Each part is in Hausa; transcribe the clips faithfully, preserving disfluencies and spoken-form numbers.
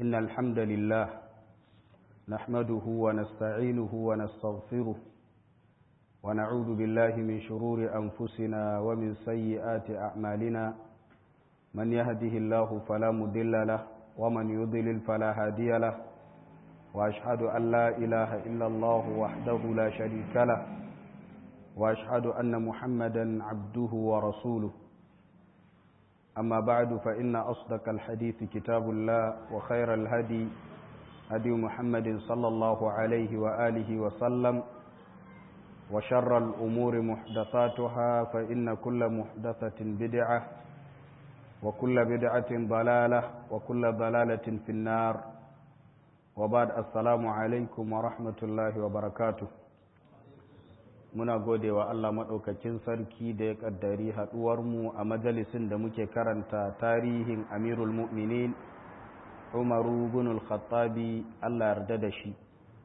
إن الحمد لله نحمده ونستعينه ونستغفره ونعوذ بالله من شرور أنفسنا ومن سيئات أعمالنا من يهده الله فلا مضل له ومن يضلل فلا هادي له وأشهد أن لا إله إلا الله وحده لا شريك له وأشهد أن محمدا عبده ورسوله أما بعد فإن أصدق الحديث كتاب الله وخير الهدي هدي محمد صلى الله عليه وآله وسلم وشر الأمور محدثاتها فإن كل محدثة بدعة وكل بدعة ضلالة وكل ضلالة في النار وبعد السلام عليكم ورحمة الله وبركاته muna gode wa Allah maɗaukakin sarki da ya ƙaddari haɗuwarmu a majalisin da muke karanta tarihin amirul mu'minin umaru bin al-khattabi Allah yarda da shi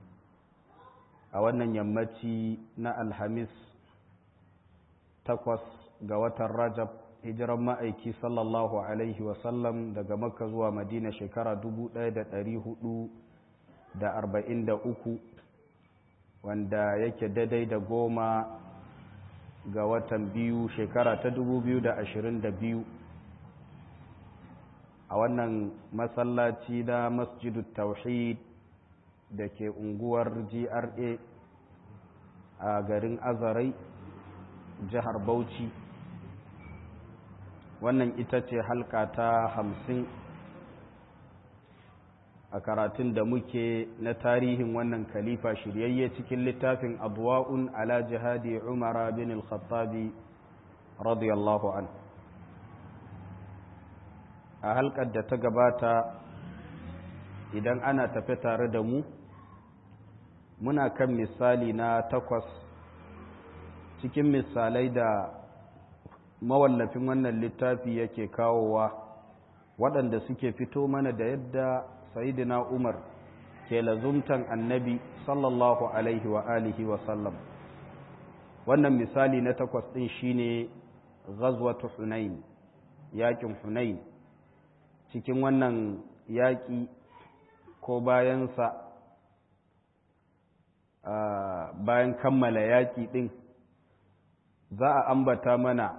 a wannan yammaci na alhamis takwas ga watan rajab hijiran ma'aiki sallallahu alaihi wasallam daga makka zuwa madina shekara dubu ɗaya da ɗari hudu da arba'in da uku wanda yake daidai da goma ga watan biyu shekara ta dubu biyu da ashirin da biyu a wannan masallaci na masjidu tauhid da ke unguwar G R A a garin Azarai jihar Bauchi wannan ita ce halka ta hamsin a karatun da muke na tarihin wannan khalifa shiryayye cikin littafin adwa'un ala jihadi umara bin al-khattabi radiyallahu an a halkar da ta gabata idan ana tafe tare da mu muna kan misali na takwas cikin misalai da mawallafin wannan littafi yake kawowa waɗanda suke fito mana da yadda sayidina umar ke lazumtan annabi sallallahu alaihi wa alihi wa sallam wannan misali na takwas din shine ghazwatu hunain yakin hunain cikin wannan yaki ko bayan sa bayan kammala yaki din za a ambata mana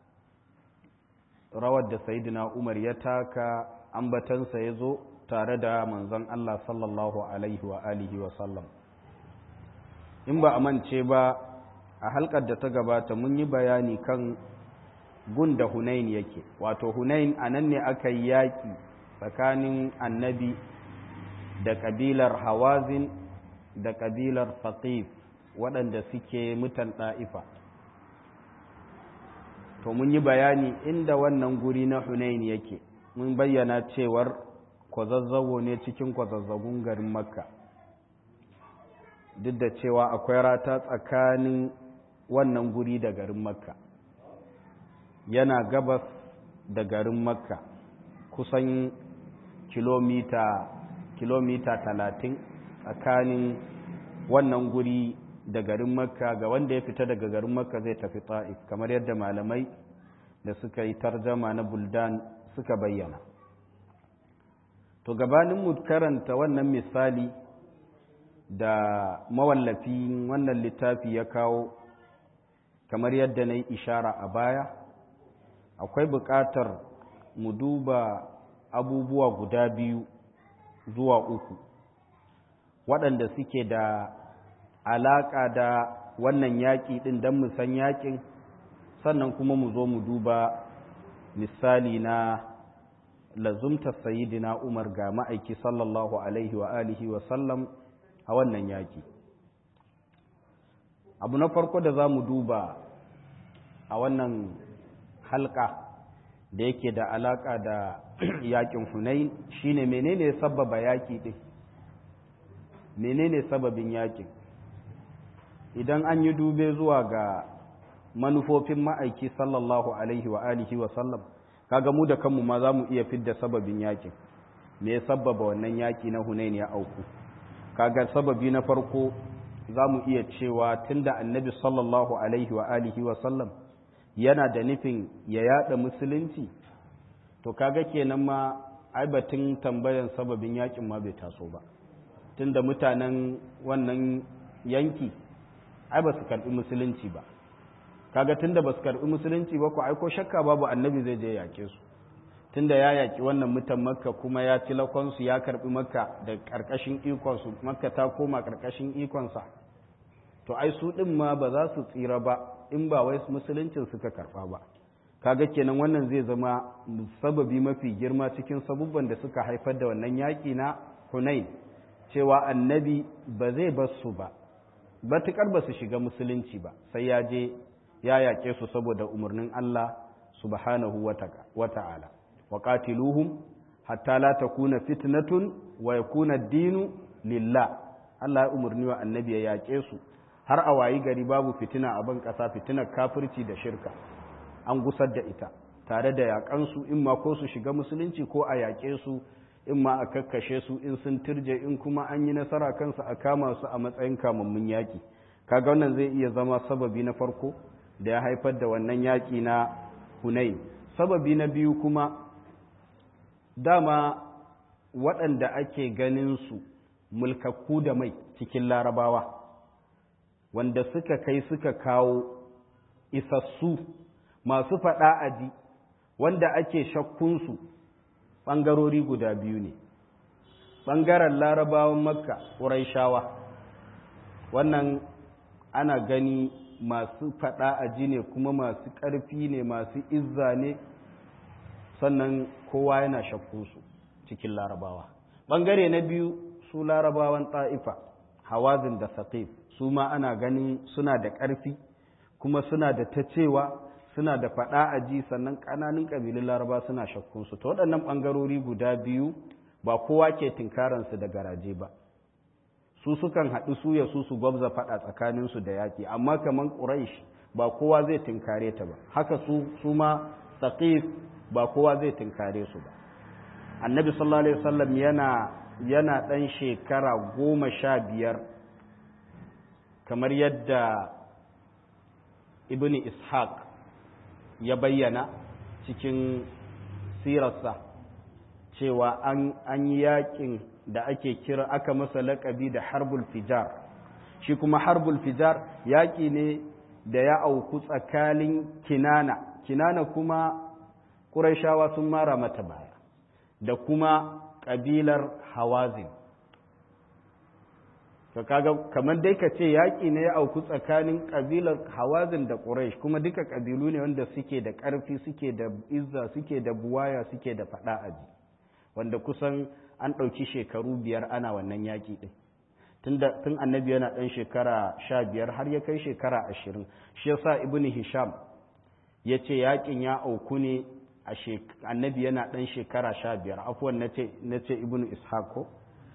rawar da sayidina umar ya taka ambatansa ya zo tare da manzon Allah sallallahu alaihi wa alihi wa sallam in ba a mance ba a halkar da ta gabata mun yi bayani kan gun da Hunain yake wato Hunain anan ne aka yi yaki tsakanin annabi da kabilar Hawazin da kabilar Thaqif waɗanda suke mutan ɗa'ifa to mun yi bayani inda wannan guri na Hunain yake mun bayyana cewar kwazazzawo ne cikin kwazazzagun garin makka duk da cewa akwai rata tsakanin wannan guri da garin makka yana gabas da garin makka kusan kilomita kilomita talatin tsakanin wannan guri da garin makka ga wanda ya fita daga garin makka zai tafi ta'if kamar yadda malamai da suka yi tarjama na buldan suka bayyana to gabanin mu karanta wannan misali da mawallafin wannan littafi ya kawo kamar yadda na yi ishara a baya akwai buƙatar mu duba abubuwa guda biyu zuwa uku waɗanda suke da alaƙa da wannan yaƙi ɗin don mu san yaƙin sannan kuma mu zo mu duba misali na lazumta sayidina umar ga ma'aiki sallallahu alaihi wa alihi wa sallam a wannan yaki abu na farko da za mu duba a wannan halka da yake da alaka da yakin hunain shine menene sababa yaki din menene sababin yakin idan an yi dube zuwa ga manufofin ma'aiki sallallahu alaihi wa alihi wa sallam kaga mu da kanmu ma za mu iya fidda sababin yakin me ya sababa wannan yaki na Hunain ya auku kaga sababi na farko za mu iya cewa tunda annabi sallallahu alaihi wa alihi wa sallam yana da nufin ya yada musulunci to kaga kenan ma ai batun tambayan sababin yakin ma bai taso ba tunda mutanen wannan yanki ai ba su karbi musulunci ba kaga tunda ba su karbi musulunci ba ko ai ko shakka babu annabi zai je yake su tunda ya yaki wannan mutan makka kuma ya ci lakonsu ya karbi makka da karkashin ikonsu makka ta koma karkashin ikonsa to ai su din ma ba za su tsira ba in ba wai musuluncin suka karba ba kaga kenan wannan zai zama sababi mafi girma cikin sabubban da suka haifar da wannan yaki na Hunain cewa annabi ba zai bar su ba batukar ba su shiga musulunci ba sai ya je ya yake su saboda umarnin Allah subhanahu wa ta'ala wa qatiluhum hatta la takuna fitnatun wa yakuna ad-dinu lillah Allah ya umarni wa annabi ya yake su har a wayi gari babu fitina a ban kasa fitinar kafirci da shirka an gusar da ita tare da yakan su in ma ko su shiga musulunci ko a yake su in ma a kakkashe su in sun turje in kuma an yi nasara kansu a kama su a matsayin kamammun yaki kaga wannan zai iya zama sababi na farko da ya haifar da wannan yaki na Hunain sababi na biyu kuma dama waɗanda ake ganin su mulkakku da mai cikin larabawa wanda suka kai suka kawo isassu masu faɗa aji wanda ake shakkunsu ɓangarori guda biyu ne ɓangaren larabawan makka ƙuraishawa wannan ana gani masu faɗa aji ne kuma masu ƙarfi ne masu izza ne sannan kowa yana shakkunsu cikin larabawa ɓangare na biyu su larabawan ta'ifa hawazin da saqif su ma ana ganin suna da ƙarfi kuma suna da ta cewa suna da faɗa aji sannan ƙananun ƙabilun laraba suna shakkunsu ta waɗannan ɓangarori guda biyu ba kowa ke tinkaransu da garaje ba su sukan haɗu su ya su su gwabza faɗa tsakaninsu da yaƙi amma kamar ƙuraish ba kowa zai tinkare ta ba haka su su ma saqif ba kowa zai tinkare su ba annabi sallallahu alaihi wasallam yana yana ɗan shekara goma sha biyar kamar yadda ibn ishaq ya bayyana cikin sirarsa cewa an yi yakin da ake kira aka masa laƙabi da harbul fijar shi kuma harbul fijar yaƙi ne da ya auku tsakanin kinana kinana kuma ƙuraishawa sun mara mata baya da kuma ƙabilar hawazin to kaga kamar dai ka ce yaƙi ne ya auku tsakanin ƙabilar hawazin da ƙuraish kuma duka ƙabilu ne wanda suke da ƙarfi suke da izza suke da buwaya suke da faɗa aji wanda kusan an ɗauki shekaru biyar ana wannan yaƙi ɗin tun annabi yana ɗan shekara sha biyar har ya kai shekara ashirin shi yasa ibn hisham ya ce yaƙin ya auku ne a annabi yana ɗan shekara sha biyar afuwan na ce ibn ishaq ko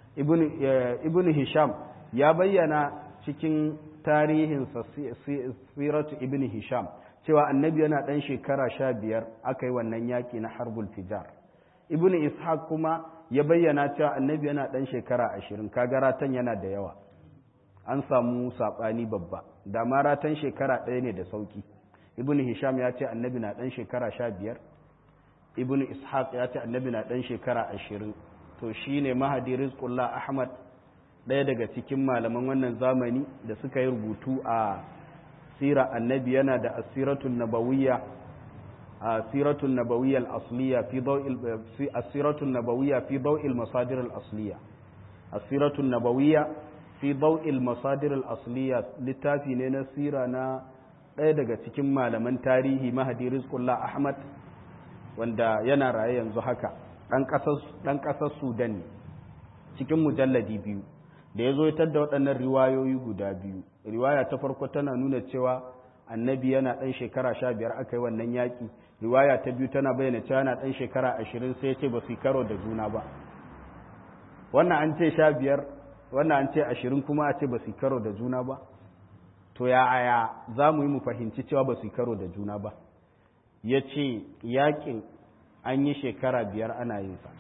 ibn hisham ya bayyana cikin tarihinsa siratu ibn hisham cewa annabi yana ɗan shekara sha biyar aka yi wannan yaƙi na harbul fijar ibn ishaq kuma ya bayyana cewa annabi yana ɗan shekara ashirin kaga ratan yana da yawa an samu saɓani babba da ma ratan shekara ɗaya ne da sauki ibn hisham ya ce annabi na ɗan shekara sha biyar ibn ishaq ya ce annabi na ɗan shekara ashirin to shi ne mahadi rizqullah ahmad ɗaya daga cikin malaman wannan zamani da suka yi rubutu a sira annabi yana da asiratun nabawiyya asiratun nabawiyya al-asliya fi daw'il asiratun nabawiyya fi daw'il masadir al-asliya asiratun nabawiyya fi daw'il masadir al-asliya littafi ne na sira na ɗaya daga cikin malaman tarihi mahadi rizqullah ahmad wanda yana raye yanzu haka ɗan ƙasar sudan ne cikin mujalladi biyu da ya zo ya da waɗannan riwayoyi guda biyu riwaya ta farko tana nuna cewa annabi yana ɗan shekara sha biyar aka yi wannan yaƙi riwaya ta biyu tana bayyana cewa yana ɗan shekara ashirin sai ya ce ba su karo da juna ba wannan an ce sha biyar wannan an ce ashirin kuma a ce ba su karo da juna ba to ya aya za mu yi mu fahimci cewa ba su karo da juna ba ya ce yaƙin an yi shekara biyar ana yin sa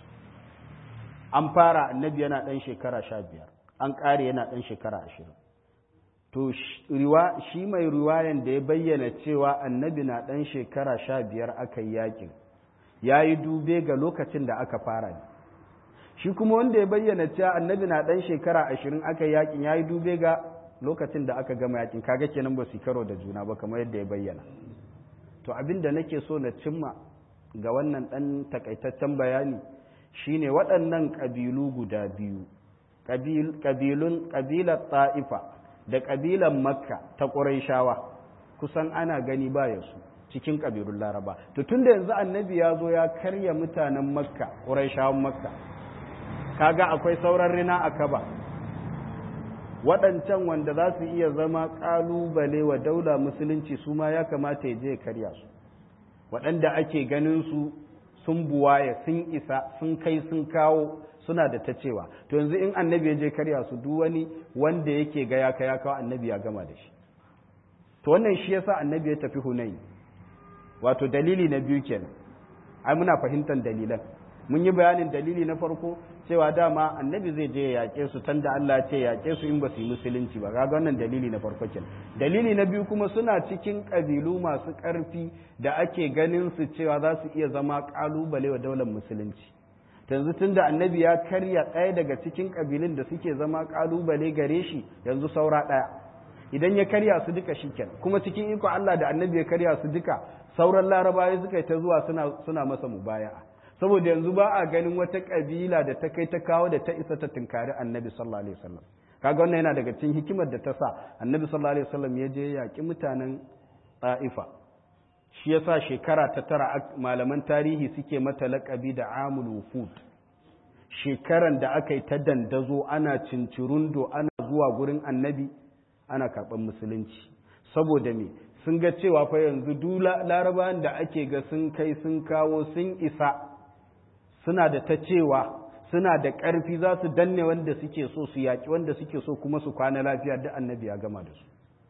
an fara annabi yana ɗan shekara sha biyar an ƙare yana ɗan shekara ashirin to shi mai riwayan da ya bayyana cewa annabi na ɗan shekara sha biyar aka yi yaƙin ya yi dube ga lokacin da aka fara ne shi kuma wanda ya bayyana cewa annabi na ɗan shekara ashirin aka yi yakin ya yi dube ga lokacin da aka gama yakin kaga kenan ba su karo da juna ba kamar yadda ya bayyana. To abin da nake so na cimma ga wannan ɗan takaitaccen bayani shine waɗannan ƙabilu guda biyu, ƙabilun ƙabilar ta'ifa da ƙabilar makka ta ƙurayshawa kusan ana gani baya su cikin ƙabilun laraba. To tun da yanzu annabi ya zo ya karya mutanen makka ƙurayshawan makka, kaga akwai sauran rina a kaba, waɗancan wanda za su iya zama ƙalubale wa daula musulunci su ma ya kamata ya je ya karya su, waɗanda ake ganin su sun buwaya sun isa sun kai sun kawo suna da ta cewa. To yanzu in annabi ya je karya su duk wani wanda yake ga ya kai ya kawo annabi ya gama da shi. To wannan shi yasa annabi ya tafi Hunayn. Wato dalili na biyu kenan. Ai muna fahimtar dalilan. Mun yi bayanin dalili na farko cewa dama annabi zai je ya yaƙe su tanda Allah ya ce yaƙe su in ba su yi musulunci ba. Kaga wannan dalili na farko kenan. Dalili na biyu kuma suna cikin ƙabilu masu ƙarfi da ake ganin su cewa za su iya zama ƙalubale wa daular musulunci. Yanzu tunda annabi ya karya ɗaya daga cikin ƙabilun da suke zama ƙalubale gare shi, yanzu saura ɗaya. Idan ya karya su duka shikenan, kuma cikin iko Allah da annabi ya karya su duka, sauran larabawa suka yi ta zuwa suna suna masa mubaya'a. Saboda yanzu ba a ganin wata kabila da ta kai ta kawo da ta isa ta tunkari annabi sallallahu alaihi wasallam. Kaga wannan yana daga cikin hikimar da ta sa annabi sallallahu alaihi wasallam ya je yaƙi mutanen Ta'ifa. Shi yasa shekara ta tara malaman tarihi suke mata laƙabi da amul wufud. Shekaran da aka yi ta dandazo ana cincirundo ana zuwa gurin annabi ana karɓar musulunci. Saboda me sun ga cewa fa yanzu duk larabawan da ake ga sun kai sun kawo sun isa suna da ta cewa suna da ƙarfi za su danne wanda suke so su yaƙi wanda suke so kuma su kwana lafiya da annabi ya gama da su.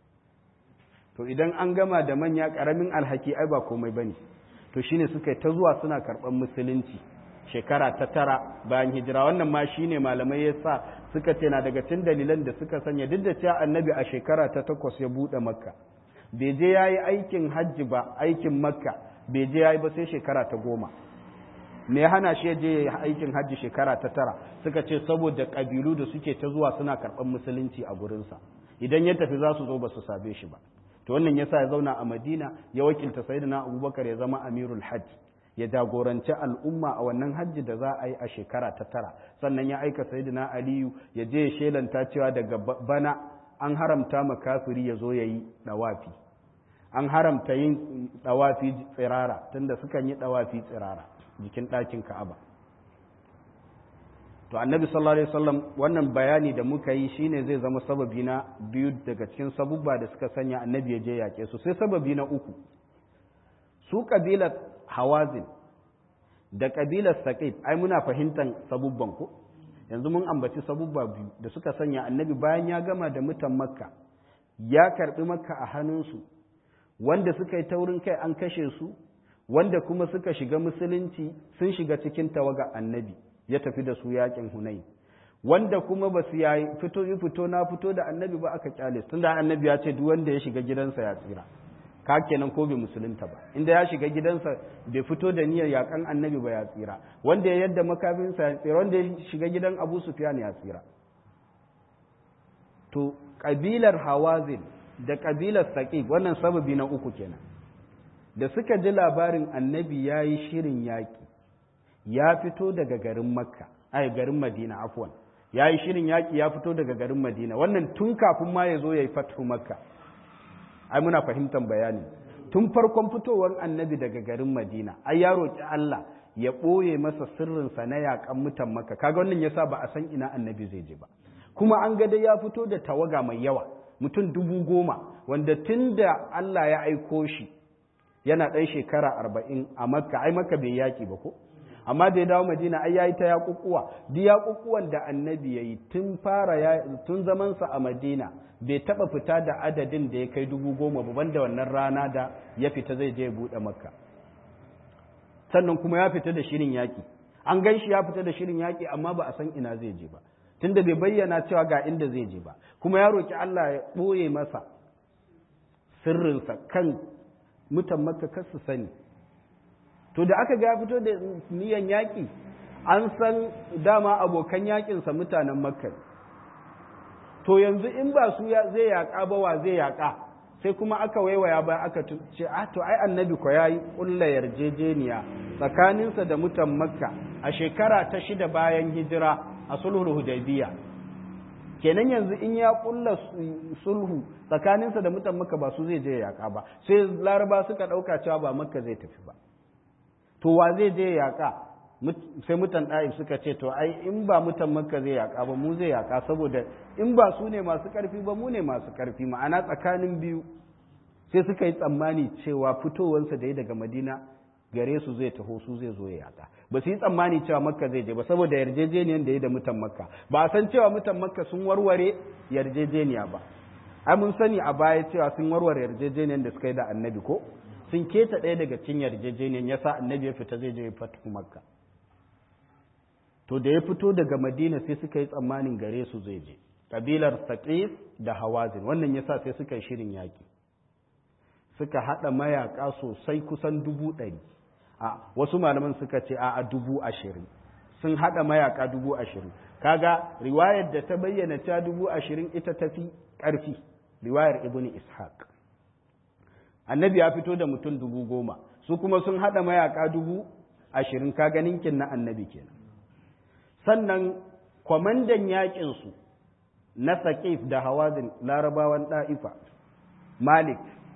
To idan an gama da manya ƙaramin alhaki ai ba komai bane. To shine suka ta zuwa suna karɓar musulunci shekara ta tara bayan hijira. Wannan ma shine malamai yasa suka ce na daga cikin dalilan da suka sanya duk da cewa annabi a shekara ta takwas ya buɗe makka, bai je yayi aikin hajji ba, aikin makka bai je yayi ba sai shekara ta goma. Me ya hana shi je aikin hajji shekara ta tara? Suka ce saboda ƙabilu da suke ta zuwa suna karɓar musulunci a gurinsa, idan ya tafi za su zo ba su sabe shi ba. To wannan yasa ya zauna a Madina, ya wakilta sayyidina Abubakar ya zama amirul hajj, ya jagoranci al'umma a wannan hajji da za a yi a shekara ta tara. Sannan ya aika sayyidina Aliyu ya je ya shelanta cewa daga bana an haramta ma kafiri ya zo ya yi dawafi, an haramta yin dawafi tsirara tunda sukan yi dawafi tsirara jikin ɗakin Ka'aba. To annabi sallallahu alaihi wasallam wannan bayani da muka yi shine zai zama sababi na biyu daga cikin sabubba da suka sanya annabi ya je yaƙe su. Sai sababi na uku, su kabilar Hawazin da kabilar Saqif, ai muna fahimtar sabubban ko yanzu mun ambaci sabubba biyu da suka sanya annabi bayan ya gama da mutan Makka ya karbi Makka a hannunsu, wanda suka yi taurin kai an kashe su, wanda kuma suka shiga musulunci sun shiga cikin tawaga annabi ya tafi da su yakin Hunayn, wanda kuma ba su yayi fito yi fito na fito da annabi ba aka kyale tunda annabi ya ce duk wanda ya shiga gidansa ya tsira. Ka kenan ko bai musulunta ba, inda ya shiga gidansa bai fito da niyyar yakan annabi ba ya tsira, wanda ya yadda makaminsa ya tsira, wanda ya shiga gidan Abu Sufyan ya tsira. To kabilar Hawazin da kabilar Saqif wannan sababi na uku kenan. Da suka ji labarin annabi ya yi shirin yaƙi, ya fito daga garin Makka, ai garin Madina afwan, ya yi shirin yaƙi ya fito daga garin Madina, wannan tun kafin ma ya zo ya yi fathu Makka. Ai muna fahimtar bayani. Tun farkon fitowar annabi daga garin Madina, ai ya roƙi Allah ya ɓoye masa sirrinsa na yaƙan mutan Makka, kaga wannan yasa ba a san ina annabi zai je ba. Kuma an ga dai ya fito da tawaga mai yawa, mutum dubu goma, wanda tun da Allah ya aiko shi yana ɗan shekara arba'in a Makka, ai Makka bai yaƙi ba ko? Amma da ya dawo Madina ai yayi ta yaƙuƙuwa, duk yaƙuƙuwan da annabi yayi tun fara tun zamansa a Madina bai taɓa fita da adadin da ya kai dubu goma ba banda wannan rana da ya fita zai je ya buɗe Makka. Sannan kuma ya fita da shirin yaƙi, an gan shi ya fita da shirin yaƙi amma ba a san ina zai je ba, tunda bai bayyana cewa ga inda zai je ba, kuma ya roƙi Allah ya ɓoye masa sirrinsa kan mutan Makka kar su sani. To da aka ga ya fito da niyan yaƙi, an san dama abokan yakinsa mutanen makka to yanzu in ba su zai yaƙa ba wa zai yaƙa sai kuma aka waiwaya ba aka ce a to ai annabi ko yayi kulla yarjejeniya tsakaninsa da mutan makka a shekara ta shida bayan hijira a sulhul hudaybiya kenan yanzu in ya kulla sulhu tsakaninsa da mutan makka ba su zai je yaƙa ba sai laraba suka ɗauka cewa ba makka zai tafi ba to wa zai je yaƙa sai mutan ɗa'if suka ce to ai in ba mutan makka zai yaƙa ba mu zai yaƙa saboda in ba su ne masu ƙarfi ba mu ne masu ƙarfi ma'ana tsakanin biyu sai suka yi tsammani cewa fitowansa da ya daga madina gare su zai taho su zai zo ya yaƙa ba su yi tsammani cewa makka zai je ba saboda yarjejeniyar da ya da mutan makka ba a san cewa mutan makka sun warware yarjejeniya ba ai mun sani a baya cewa sun warware yarjejeniyar da suka yi da annabi ko sun keta ɗaya daga cikin yarjejeniyar yasa annabi ya fita zai je ya fatu makka to da ya fito daga madina sai suka yi tsammanin gare su zai je kabilar saqif da hawazin wannan yasa sai suka yi shirin yaki suka hada mayaka sosai kusan dubu ɗari a wasu malaman suka ce a a dubu ashirin sun hada mayaka dubu ashirin kaga riwayar da ta bayyana ta dubu ashirin ita tafi ƙarfi riwayar ibnu ishaq annabi ya fito da mutum dubu goma su kuma sun hada mayaka dubu ashirin kaga ninkin na annabi kenan sannan kwamandan yaƙinsu na saƙif da hawazin larabawan ɗa'ifa malik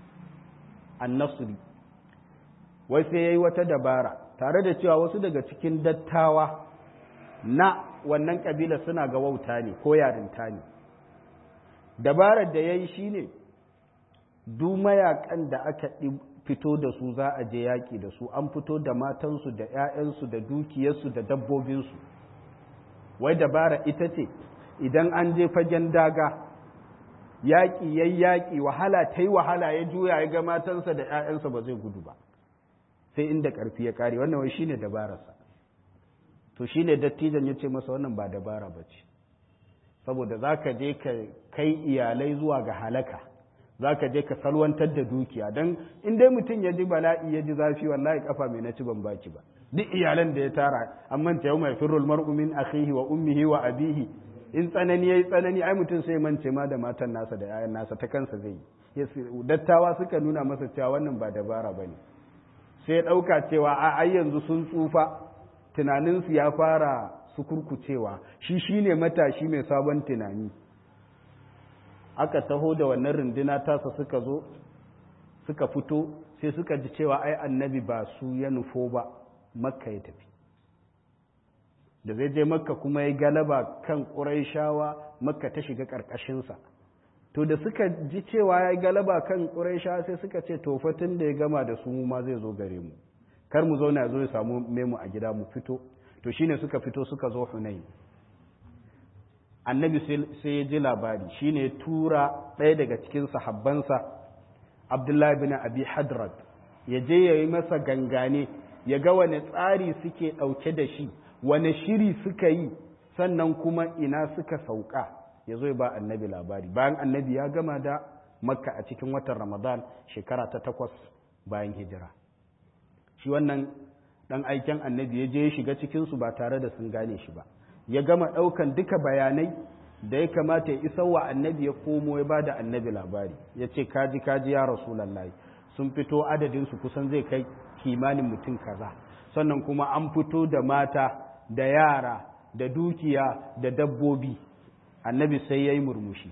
annasuri wai sai ya yi wata dabara tare da cewa wasu daga cikin dattawa na wannan ƙabila suna ga wauta ne ko yarinta ne dabarar da ya yi shi ne duk mayaƙan da aka fito da su za a je yaƙi da su an fito da matansu da 'ya'yansu da dukiyarsu da dabbobinsu wai dabara ita ce idan an je fagen daga yaƙi ya yaƙi wahala ta yi wahala ya juya ya ga matansa da ‘ya'yansa ba zai gudu ba sai inda ƙarfi ya ƙare wannan wai shine dabararsa to shine dattijan ya ce masa wannan ba dabara ba ce saboda za ka je ka kai iyalai zuwa ga halaka za ka je ka salwantar da dukiya don in dai mutum ya ji bala'i ya ji zafi wallahi kafa mai na ci ban baki ba duk iyalan da ya tara an manta yau mai firrul mar'u min akhihi wa ummihi wa abihi in tsanani yayi tsanani ai mutum sai mance ma da matan nasa da yayan nasa ta kansa zai yi dattawa suka nuna masa cewa wannan ba dabara bane sai ya dauka cewa a ai yanzu sun tsufa tunanin su ya fara su kurkucewa shi shine matashi mai sabon tunani aka taho da wannan runduna tasa suka zo suka fito sai suka ji cewa ai annabi ba su ya nufo ba makka ya tafi da zai je makka kuma ya galaba kan ƙuraishawa makka ta shiga ƙarƙashinsa to da suka ji cewa ya galaba kan ƙuraishawa sai suka ce tofatin da ya gama da su ma zai zo gare mu kar mu zauna zo ya samu memu a gida mu fito to shine suka fito suka zo hunain annabi sai ya ji labari shine ya tura ɗaya daga cikin sahabbansa abdullahi bin abi hadrat ya je ya yi masa gangane ya ga wani tsari suke ɗauke da shi wani shiri suka yi sannan kuma ina suka sauka ya zo ba annabi labari bayan annabi ya gama da makka a cikin watan ramadan shekara ta takwas bayan hijira shi wannan ɗan aiken annabi ya je ya shiga cikinsu ba tare da sun gane shi ba ya gama ɗaukan duka bayanai da ya kamata ya isar wa annabi ya komo ya ba da annabi labari ya ce kaji kaji ya rasulallah sun fito adadinsu kusan zai kai kimanin mutum kaza sannan kuma an fito da mata da yara da dukiya da dabbobi annabi sai ya yi murmushi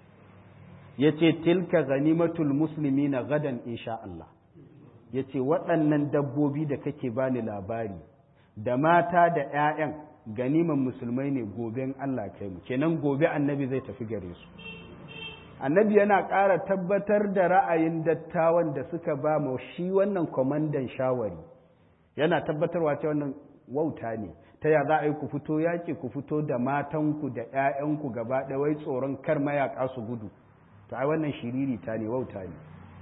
ya ce tilka ganimatul musulmi na gadan insha Allah ya ce waɗannan dabbobi da kake bani labari da mata da 'ya'yan ganiman musulmai ne goben Allah kai mu kenan gobe annabi zai tafi gare su annabi yana ƙara tabbatar da ra'ayin dattawan da suka ba mu shi wannan kwamandan shawari yana tabbatarwa cewa wannan wauta ne ta ya za a yi ku fito yaƙi ku fito da matanku da 'ya'yanku gaba ɗaya wai tsoron kar mayaƙa su gudu to ai wannan shiriri ta ne wauta ne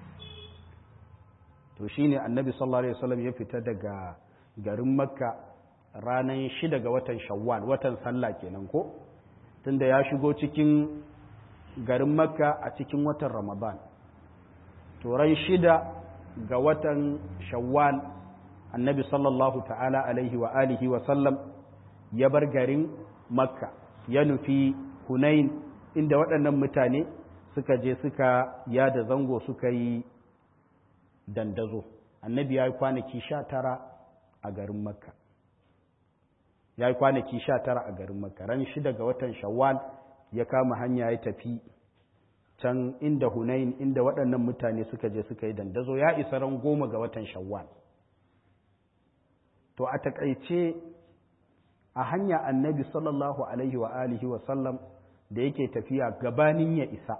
to shine annabi sallallahu alaihi wasallam ya fita daga garin makka ranar shida ga watan shawwal watan sallah kenan ko tunda ya shigo cikin garin makka a cikin watan ramadan to ran shida ga watan shawwal annabi sallallahu ta'ala alaihi wa alihi wa sallam ya bar garin makka ya nufi hunain inda waɗannan mutane suka je suka yada zango suka yi dandazo. Annabi ya yi kwanaki sha tara a garin makka ya yi kwanaki sha tara a garin makka ran shida ga watan shawwal ya kama hanya ya tafi can inda hunain inda waɗannan mutane suka je suka yi dandazo. Ya isa ran goma ga watan shawwal. To a takaice a hanya annabi sallallahu alaihi wa alihi wa sallam da yake tafiya gabanin ya isa,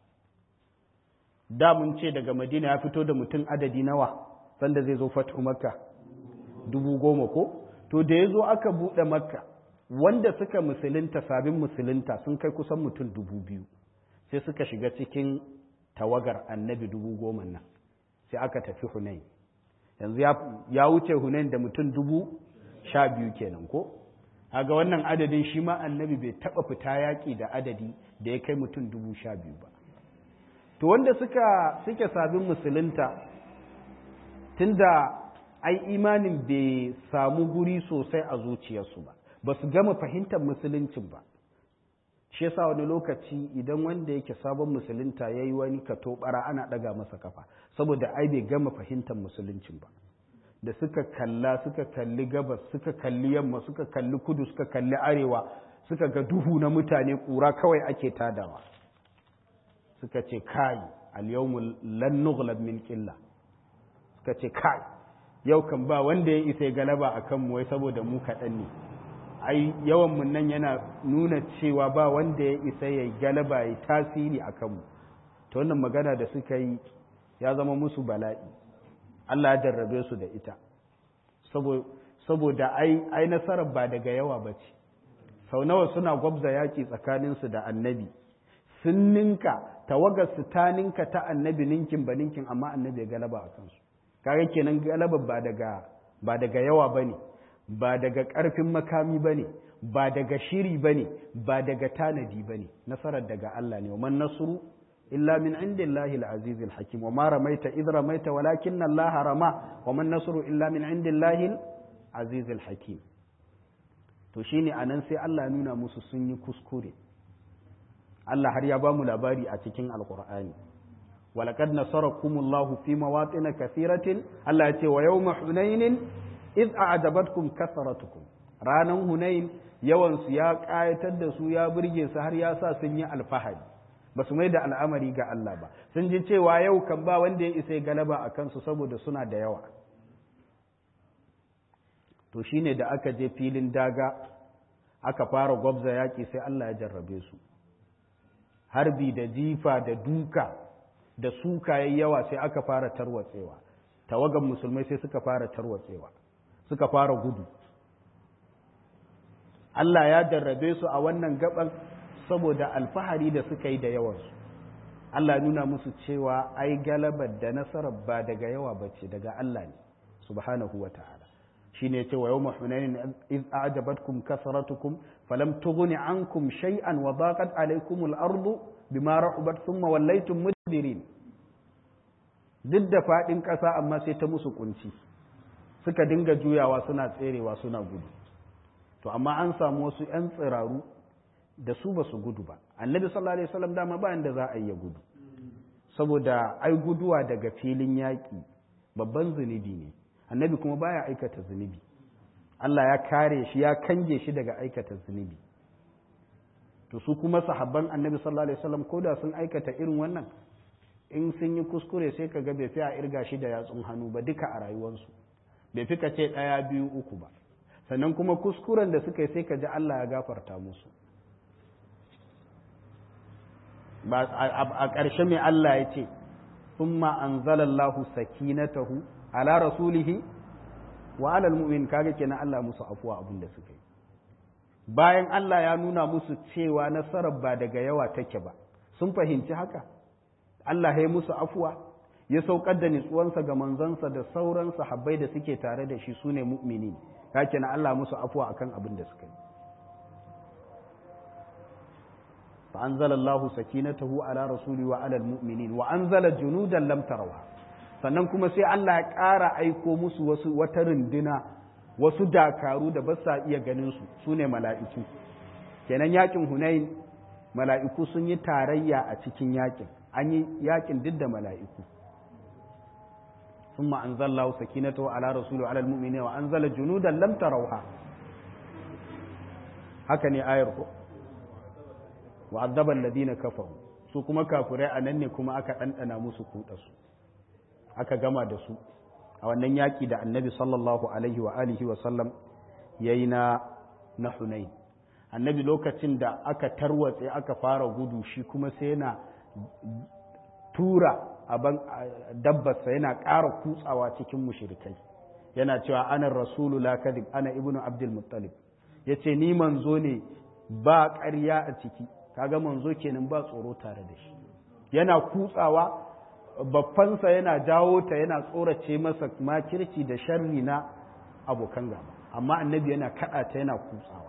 da mun ce daga madina ya fito da mutum adadi nawa sanda zai zo fatu makka dubu goma ko? To da ya zo aka buɗe makka wanda suka musulunta sabin musulunta sun kai kusan mutum dubu biyu sai suka shiga cikin tawagar annabi dubu goma nan sai aka tafi hunain. Yanzu ya wuce hunain da mutum dubu sha biyu kenan ko? Haga wannan adadin shi ma annabi bai taɓa fita yaƙi da adadi da ya kai mutum dubu sha biyu ba. To wanda suka suke sabin musulunta tunda ai imanin bai samu guri sosai a zuciyarsu ba, ba su gama fahimtar musuluncin ba. Shi yasa wani lokaci idan wanda yake sabon musulunta ya yi wani katobara ana ɗaga masa kafa saboda ai bai gama fahimtar musuluncin ba. Da suka kalla suka kalli gabas suka kalli yamma suka kalli kudu suka kalli arewa suka ga duhu na mutane ƙura kawai ake tadawa, suka ce kai al-yawmu lan nughlab min qilla, suka ce kai yau kan ba wanda ya isa galaba akan mu wai saboda mu kaɗan ne. Ai yawan mun nan yana nuna cewa ba wanda ya isa ya galaba ya tasiri akan mu. To wannan magana da suka yi ya zama musu bala'i. Allah ya jarrabe su da ita saboda ai ai nasarar ba daga yawa ba ce. Sau nawa suna gwabza yaƙi tsakaninsu da annabi, sun ninka tawagarsu ta ninka ta annabi ninkin ba ninkin, amma annabi ya galaba a kansu. Kaga kenan galaba ba daga ba daga yawa bane, ba daga ƙarfin makami bane, ba daga shiri bane, ba daga tanadi bane. Nasarar daga Allah ne. Wa man nasru إلا من عند الله العزيز الحكيم وما رميت إذ رميت ولكن الله رمى وما النصر إلا من عند الله العزيز الحكيم. to shine anan sai Allah nuna musu sun yi kuskure. Allah har ya ba mu labari a cikin Alƙur'ani, walaqad nasarakumullahu fi mawatin kathiratin. Allah ya ce wa yawma hunainin id a'jabatkum kasratukum. Ranan Hunain yawan su ya ƙayatar da su ya burge su har ya sa sun yi alfahari, ba su mai da al'amari ga Allah ba. Sun ji cewa yau kan ba wanda ya isa galaba a kansu saboda suna da yawa. To shi ne da aka je filin daga aka fara gwabza yaƙi sai Allah ya jarrabe su. Harbi da jifa da duka da suka yayi yawa sai aka fara tarwatsewa. Tawagan musulmai sai suka fara tarwatsewa, suka fara gudu. Allah ya jarrabe su a wannan gaban saboda alfahari da suka yi da yawansu. Allah nuna musu cewa ai galabar da nasarar ba daga yawa ba ce, daga Allah ne subhanahu wa ta'ala. Shi ne cewa yau mahunanin iz a'jabatkum kasratukum falam tughni ankum shay'an wa daqat alaykum al-ardu bima rahubat thumma wallaytum mudbirin. Duk da fadin ƙasa amma sai ta musu kunci, suka dinga juyawa suna tserewa suna gudu. To amma an samu wasu 'yan tsiraru da su ba su gudu ba. Annabi sallallahu alaihi wasallam dama ba inda za a yi gudu, saboda ai guduwa daga filin yaƙi babban zunubi ne. Annabi kuma baya aikata zunubi. Allah ya kare shi, ya kange shi daga aikata zunubi. To su kuma sahabban Annabi sallallahu alaihi wasallam koda sun aikata irin wannan, in sun yi kuskure sai ka ga bai fi a irga shi da yatsun hannu ba duka a rayuwarsu, bai fi ka ce ɗaya biyu uku ba. Sannan kuma kuskuren da suka yi sai ka ji Allah ya gafarta musu. A ƙarshe mai Allah ya ce, "Summa anzalallahu sakinatahu ala rasulihi wa alal mu'min." Kaga kenan Allah musu afuwa abin da suka yi. Bayan Allah ya nuna musu cewa nasarar ba daga yawa take ba, sun fahimci haka. Allah ya musu afuwa, ya saukar da nutsuwansa ga manzansa da sauran sahabbai da suke tare da shi sune mu'mini. Kaga kenan Allah musu afuwa akan abin da suka yi. فأنزل الله سكينته على رسوله وعلى المؤمنين وأنزل جنودا لم تروها. sannan kuma sai Allah ya ƙara aiko musu wasu wata runduna wasu dakaru da ba sa iya ganin su su ne mala'iku kenan yakin Hunain mala'iku sun yi tarayya a cikin yakin an yi yakin duk da mala'iku ثم أنزل الله سكينته على رسوله على المؤمنين وأنزل جنودا لم تروها هكذا آية وعذب الذين كفروا su kuma kafirai a nan ne kuma aka ɗanɗana musu kuɗarsu aka gama da su a wannan yaƙi da annabi sallallahu alaihi wa alihi wa sallam ya yi na na Hunain annabi lokacin da aka tarwatse aka fara gudu shi kuma sai yana tura aban dabbarsa yana ƙara kutsawa cikin mushrikai yana cewa ana rasulu la kadib ana ibnu abdul muttalib yace ni manzo ne ba ƙarya a ciki kaga manzo kenan ba tsoro tare da shi yana kutsawa babbansa yana jawo ta yana tsorace masa makirci da sharri na abokan gaba amma annabi yana kada ta yana kutsawa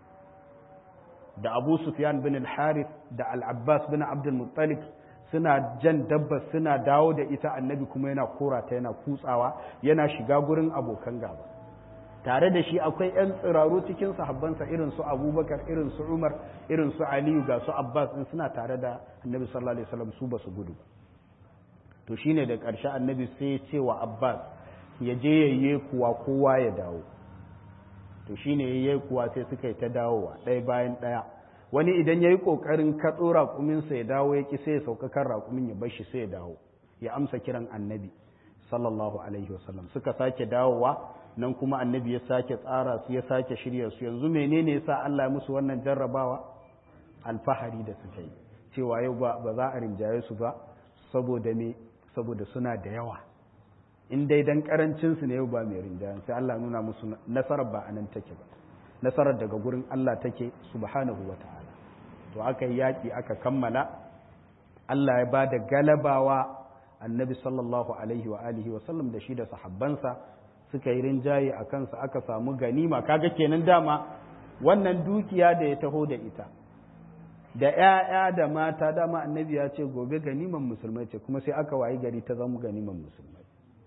da Abu Sufyan bin al-Harith da Al-Abbas bin Abdul Muttalib suna jan dabba suna dawo da ita annabi kuma yana kora ta yana kutsawa yana shiga gurin abokan gaba tare da shi akwai 'yan tsiraru cikin sahabbansa irin su abubakar irin su umar irin su aliyu ga su abbas din suna tare da annabi sallallahu alaihi wasallam su ba su gudu to shine da ƙarshe annabi sai ya ce wa abbas ya je yayye kuwa kowa ya dawo to shine yayye kuwa sai suka yi ta dawowa ɗaya bayan ɗaya wani idan ya yi ƙoƙarin katso raƙuminsa ya dawo ya ƙi sai ya sauka kan raƙumin ya bar shi sai ya dawo ya amsa kiran annabi sallallahu alaihi wasallam suka sake dawowa nan kuma annabi ya sake tsara su ya sake shirya su yanzu menene yasa Allah ya musu wannan jarrabawa alfahari da suka yi cewa yau ba ba za a rinjaye su ba saboda me saboda suna da yawa in dai dan karancin su ne yau ba mai rinjaye sai Allah nuna musu nasarar ba anan take ba nasarar daga gurin Allah take subhanahu wataala to aka yi yaki aka kammala Allah ya bada galabawa annabi sallallahu alaihi wa alihi wa sallam da shi da sahabbansa suka yi rinjaye a kansa aka samu ganima kaga kenan dama wannan dukiya da ya taho da ita da ‘ya'ya da mata dama annabi ya ce gobe ganiman musulmai ce kuma sai aka wayi gari ta zama ganiman musulmai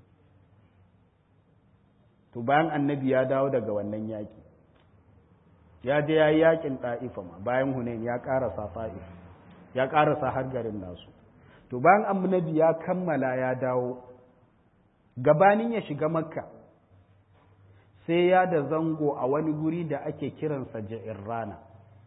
to bayan annabi ya dawo daga wannan yaƙi ya je ya yi yaƙin ɗa'ifa ma bayan hunain ya ƙarasa ta'if ya ƙarasa har garin nasu to bayan annabi ya kammala ya dawo gabanin ya shiga makka sai ya da zango a wani guri da ake kiransa Ja'irrana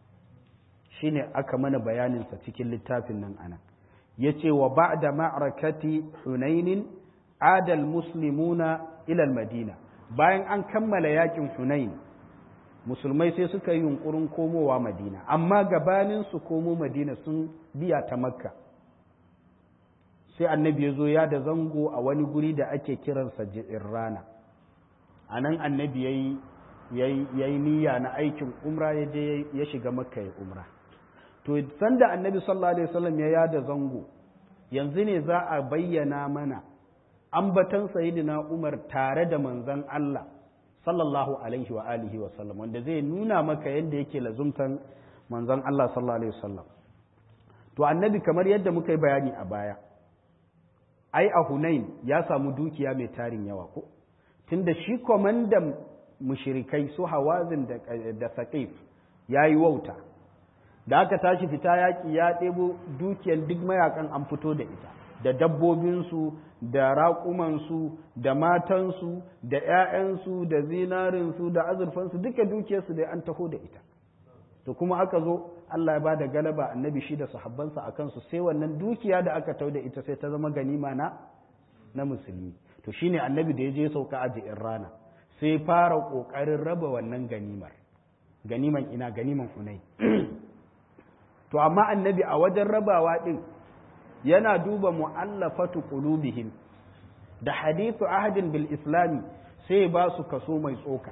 shine aka mana bayaninsa cikin littafin nan ana yace wa ba'da ma'rakati Hunain adal muslimuna ila al-Madina bayan an kammala yakin Hunain musulmai sai suka yi yunkurin komowa Madina amma gabanin su komo Madina sun biya ta Makka sai annabi ya zo ya da zango a wani guri da ake kiransa Ja'irrana a nan annabi ya yi niyya na aikin umra ya je ya shiga makka ya umra to sanda annabi sallallahu alaihi wasallam ya yada zango yanzu ne za a bayyana mana ambatan sayyidina umar tare da manzon Allah sallallahu alaihi wa alihi wa sallam wanda zai nuna maka yadda yake lazumtan manzon Allah sallallahu alaihi wasallam to annabi kamar yadda muka yi bayani a baya ai a Hunain ya samu dukiya mai tarin yawa ko tunda shi komandan mushrikai su hawazin da da saqif yayi wauta da aka tashi fita yaki ya ɗebo dukiyar duk mayakan an fito da ita da dabbobinsu da raƙumansu da matansu da ‘ya'yansu da zinarinsu da azurfansu duka dukiyarsu dai an taho da ita to kuma aka zo Allah ya ba da galaba annabi shi da sahabbansa a kansu sai wannan dukiya da aka tau da ita sai ta zama ganima na na musulmi to shine annabi da ya je sauka a ji'in rana sai fara ƙoƙarin raba wannan ganimar ganiman ina ganiman Hunain to amma annabi a wajen rabawa din yana duba mu'allafatu qulubihim da hadithu ahadin bil islami sai ba su kaso mai tsoka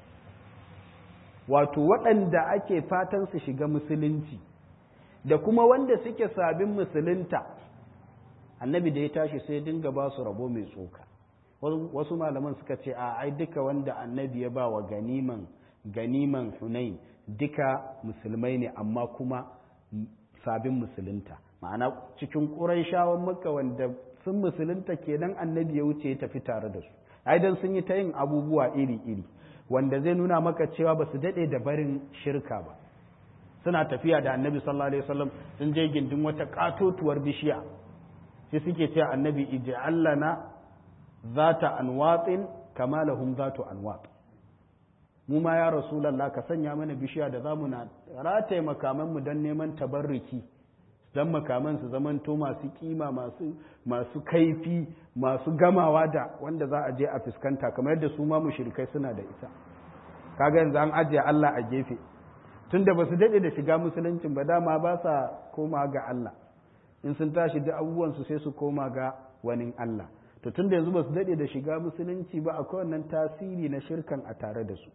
wato waɗanda ake fatan su shiga musulunci da kuma wanda suke sabin musulunta annabi da ya tashi sai dinga ba su rabo mai tsoka wasu malaman suka ce a ai duka wanda annabi ya ba wa ganiman ganiman Hunain duka musulmai ne amma kuma sabin musulunta ma'ana cikin ƙurayshawan makka wanda sun musulunta kenan annabi ya wuce ya tafi tare da su ai dan sun yi ta yin abubuwa iri-iri wanda zai nuna maka cewa ba su daɗe da barin shirka ba. Suna tafiya da annabi sallallahu alaihi wasallam sun je gindin wata katotuwar bishiya sai suke cewa annabi ij'al lana zata anwatin kama lahum zatu anwat, mu ma ya rasulullah ka sanya mana bishiya da zamu na rataye makaman mu dan neman tabarruki, dan makaman su zamanto masu kima masu masu kaifi masu gamawa da wanda za a je a fuskanta kamar yadda su ma mushrikai suna da ita. Kaga yanzu an ajiye Allah a gefe tunda ba su daɗe da shiga musuluncin ba, dama ba sa koma ga Allah, in sun tashi da abubuwansu sai su koma ga wani Allah. To tunda yanzu ba su daɗe da shiga musulunci ba, akwai wannan tasiri na shirkan a tare da su.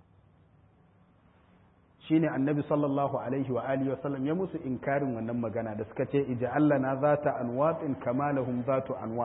Shine annabi sallallahu alaihi wa alihi wa sallam ya musu inkarin wannan magana da suka ce ij'al lana zata anwatin kama lahum zatu anwa.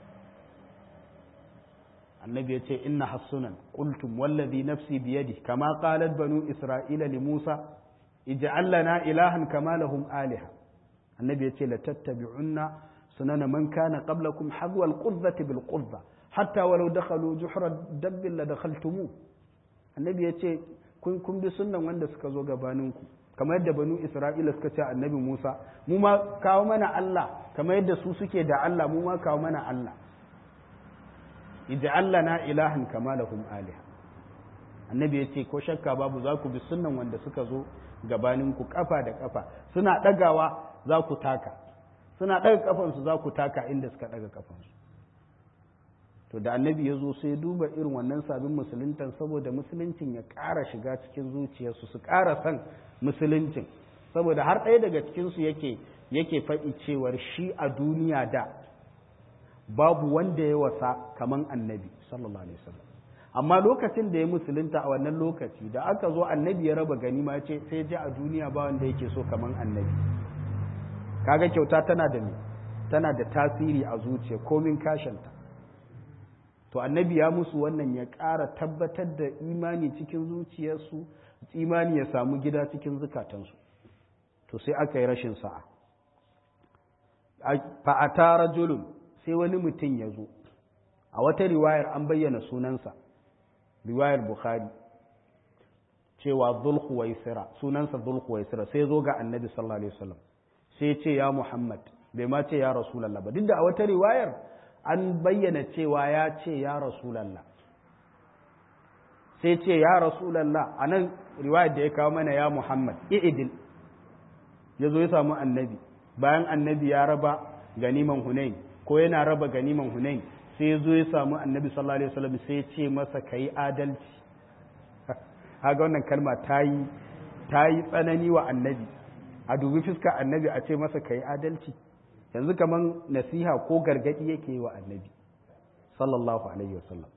annabi ya ce inna hassunan qultum wallazi nafsi biyadi kama qalat banu isra'ila li musa ij'al lana ilahan kama lahum aliha. annabi ya ce la tattabi'unna sunana man kana qablakum hadwa al-qudzati bil qudza hatta walau dakhalu juhra dabbin la dakhaltumu. annabi ya ce kun kun bi sunnan wanda suka zo gabaninku kamar yadda banu isra'ila suka ce annabi musa mu ma kawo mana Allah kamar yadda su suke da Allah mu ma kawo mana Allah. ij'al lana ilahan kama lahum aliha. annabi yace ko shakka babu za ku bi sunnan wanda suka zo gabanin ku kafa da kafa, suna dagawa za ku taka, suna daga kafan su za ku taka inda suka daga kafan su. to da annabi ya zo sai duba irin wannan sabin musuluntan saboda musuluncin ya ƙara shiga cikin zuciyarsu su ƙara san musuluncin, saboda har ɗaya daga cikin su yake yake faɗi cewar shi a duniya da babu wanda ya wasa kaman annabi sallallahu alaihi wasallam, amma lokacin da ya musulunta a wannan lokaci da aka zo annabi ya raba ganima ce sai ji a duniya ba wanda yake so kaman annabi. kaga kyauta tana da me tana da tasiri a zuciya komin kashanta. to annabi ya musu wannan ya ƙara tabbatar da imani cikin zuciyarsu, imani ya samu gida cikin zukatansu. to sai aka yi rashin sa'a, fa'ata rajulun sai wani mutum ya zo, a wata riwayar an bayyana sunansa, riwayar Bukhari cewa Dhul-Khuwaisira, sunansa Dhul-Khuwaisira, sai zo ga annabi sallallahu alaihi wasallam sai ce ya Muhammad, bai ma ce ya Rasulallah ba, duk da a wata riwayar an bayyana cewa ya ce ya Rasulallah, sai ce ya Rasulallah, a nan riwayar da ya kawo mana ya Muhammad i'idil, ya zo ya samu annabi bayan annabi ya raba ganiman Hunain ko yana raba ganiman Hunain, sai ya zo ya samu annabi sallallahu alaihi wasallam sai ya ce masa kai adalci. haga wannan kalma ta yi ta yi tsanani wa annabi, a dubi fuska annabi a ce masa kai adalci, yanzu kaman nasiha ko gargadi yake yi wa annabi sallallahu alaihi wasallam.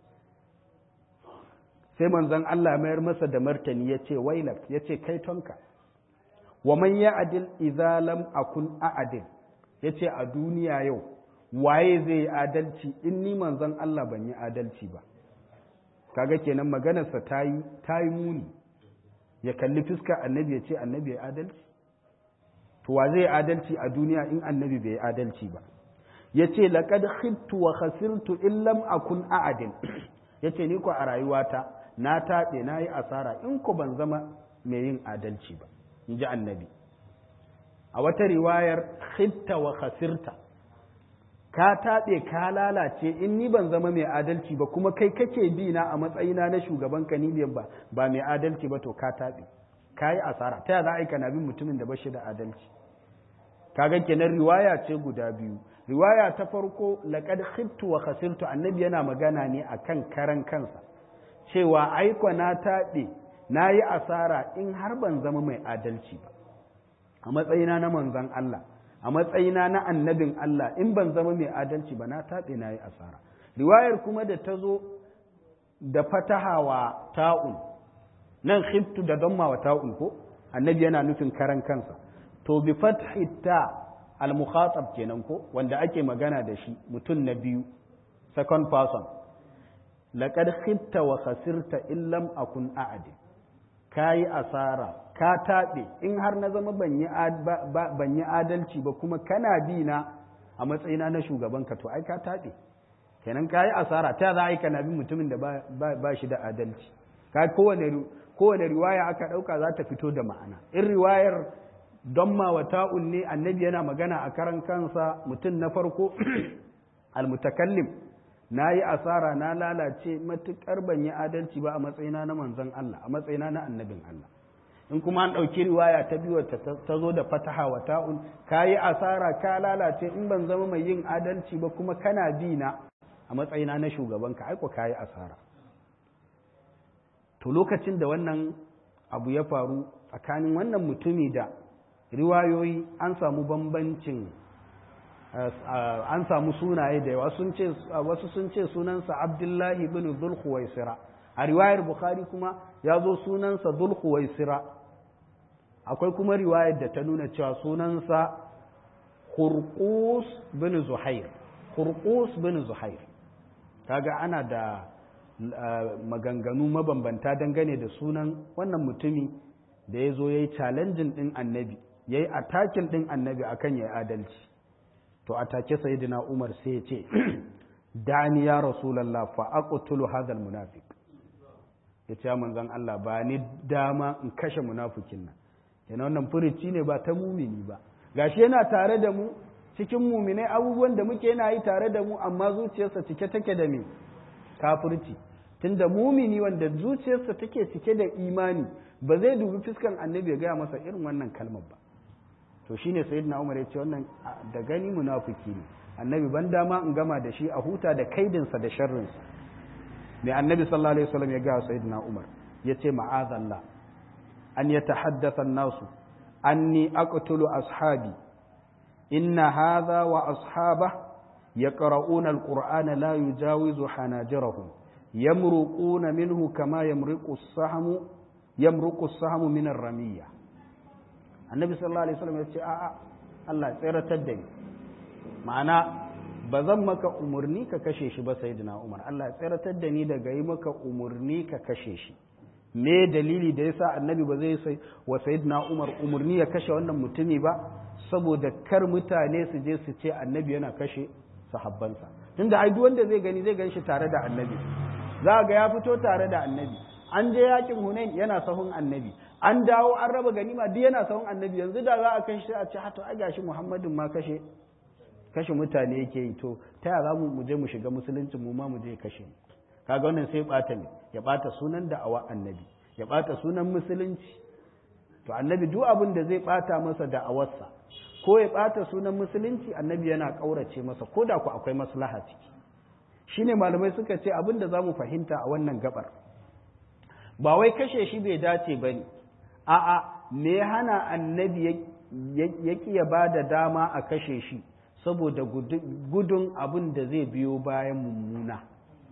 sai manzon Allah mayar masa da martani ya ce wailak, ya ce kai tonka, wa man ya'dil idza lam akun a'dil, ya ce a duniya yau waye zai yi adalci in ni manzon Allah ban yi adalci ba. kaga kenan maganarsa ta yi ta yi muni, ya kalli fuska annabi ya ce annabi ya adalci. to wa zai adalci a duniya in annabi bai adalci ba? yace laqad khibtu wa khasirtu in lam akun a'dil, yace ni ko a rayuwata na taɓe na yi asara in ko ban zama mai yin adalci ba, in ji annabi. a wata riwayar khibta wa khasirta, ka taɓe ka lalace in ni ban zama mai adalci ba, kuma kai kake bi na a matsayina na shugaban ka ni ba ba mai adalci ba, to ka taɓe ka yi asara. ta za a yi kana bin mutumin da ba shi da adalci? kaga kenan riwaya ce guda biyu. riwaya ta farko laqad khibtu wa khasirtu, annabi yana magana ne akan karan kansa cewa aiko na taɓe na yi asara in har ban zama mai adalci ba a matsayina na manzon Allah, a matsayina na annabin Allah, in ban zama mai adalci ba na taɓe na yi asara. riwayar kuma da ta zo da fatahawa ta'un, nan khibtu da damma wa ta'un ko annabi yana nufin karan kansa, to bi fathi ta al-mukhatab kenan ko wanda ake magana da shi mutum na biyu, second person. laqad khibta wa khasirta in lam akun a'dil, kayi asara ka taɓe in har na zama ban yi adalci ba, kuma kana bi na a matsayina na shugabanka, to ai ka taɓe kenan ka yi asara. ta za a yi kana bin mutumin da ba shi da adalci? ka kowane kowane riwaya aka ɗauka za ta fito da ma'ana in riwayar don ma wa ta'un ne annabi yana magana a karan kansa mutum na farko almutakallim na yi asara na lalace matuƙar ban yi adalci ba a matsayina na manzon Allah a matsayina na annabin Allah in kuma an ɗauki riwaya ta biyu ta zo da fataha wa ta'un ka yi asara ka lalace in ban zama mai yin adalci ba kuma kana bi na a matsayina na shugabanka aiko ka yi asara to lokacin da wannan abu ya faru tsakanin wannan mutumi da riwayoyi an samu bambancin an samu sunaye da yawa wasu sun ce sunansa abdullahi bin zulhuwaisira a riwayar bukhari kuma ya zo sunansa zulhuwaisira akwai kuma riwayar da ta nuna cewa sunansa hurqus bin zuhair hurqus bin zuhair kaga ana da maganganu mabambanta dangane da sunan wannan mutumi da ya zo ya yi challenging ɗin annabi ya yi atakin ɗin annabi akan ya yi adalci to a take sayyidina umar sai ya ce dani ya rasulallah fa aqtulu hadha almunafiq ya ce manzon Allah ba ni dama in kashe munafikin nan yana wannan furici ne ba ta mumini ba gashi yana tare da mu cikin muminai abubuwan da muke yana yi tare da mu amma zuciyarsa cike take da me kafirci tunda mumini wanda zuciyarsa take cike da imani ba zai dubi fuskan annabi ya gaya masa irin wannan kalmar ba to shine sayyidina Umar ya ce wannan da gani munafiki ne annabi ban dama in gama da shi a huta da kaidinsa da sharrinsa mai annabi sallallahu alaihi wasallam ya ga sayyidina Umar ya ce ma'azallah an yatahaddatha an-nasu anni aqtulu ashabi inna hadha wa ashabahu yaqra'una al-qur'ana la yujawizu hanajirahum yamruquna minhu kama yamruqu as-sahmu yamruqu as-sahmu min ar-ramiyya annabi sallallahu alaihi wasallam ya ce a'a Allah tsiratar da ni ma'ana ba zan maka umurni ka kashe shi ba sayyidina Umar Allah tsiratar da ni daga yi maka umurni ka kashe shi me dalili da yasa annabi ba zai sai wa sayyidina Umar umurni ya kashe wannan mutumi ba saboda kar mutane su je su ce annabi yana kashe sahabbansa tunda ai duk wanda zai gani zai gan shi tare da annabi za ga ya fito tare da annabi an je yakin Hunain yana sahun annabi an dawo an raba ganima duk yana sahun annabi yanzu da za a kai shi a ce hato ai gashi Muhammadin ma kashe kashe mutane yake yi to ta yaya zamu mu je mu shiga musulunci mu ma mu je kashe kaga wannan sai bata ne ya bata sunan da awa annabi ya bata sunan musulunci to annabi duk abin da zai bata masa da awarsa ko ya bata sunan musulunci annabi yana kaurace masa ko da ku akwai maslaha ciki shine malamai suka ce abin da zamu fahimta a wannan gabar ba wai kashe shi bai dace bane a'a me hana annabi ya ya bada dama a kashe shi saboda gudun abin da zai biyo bayan mummuna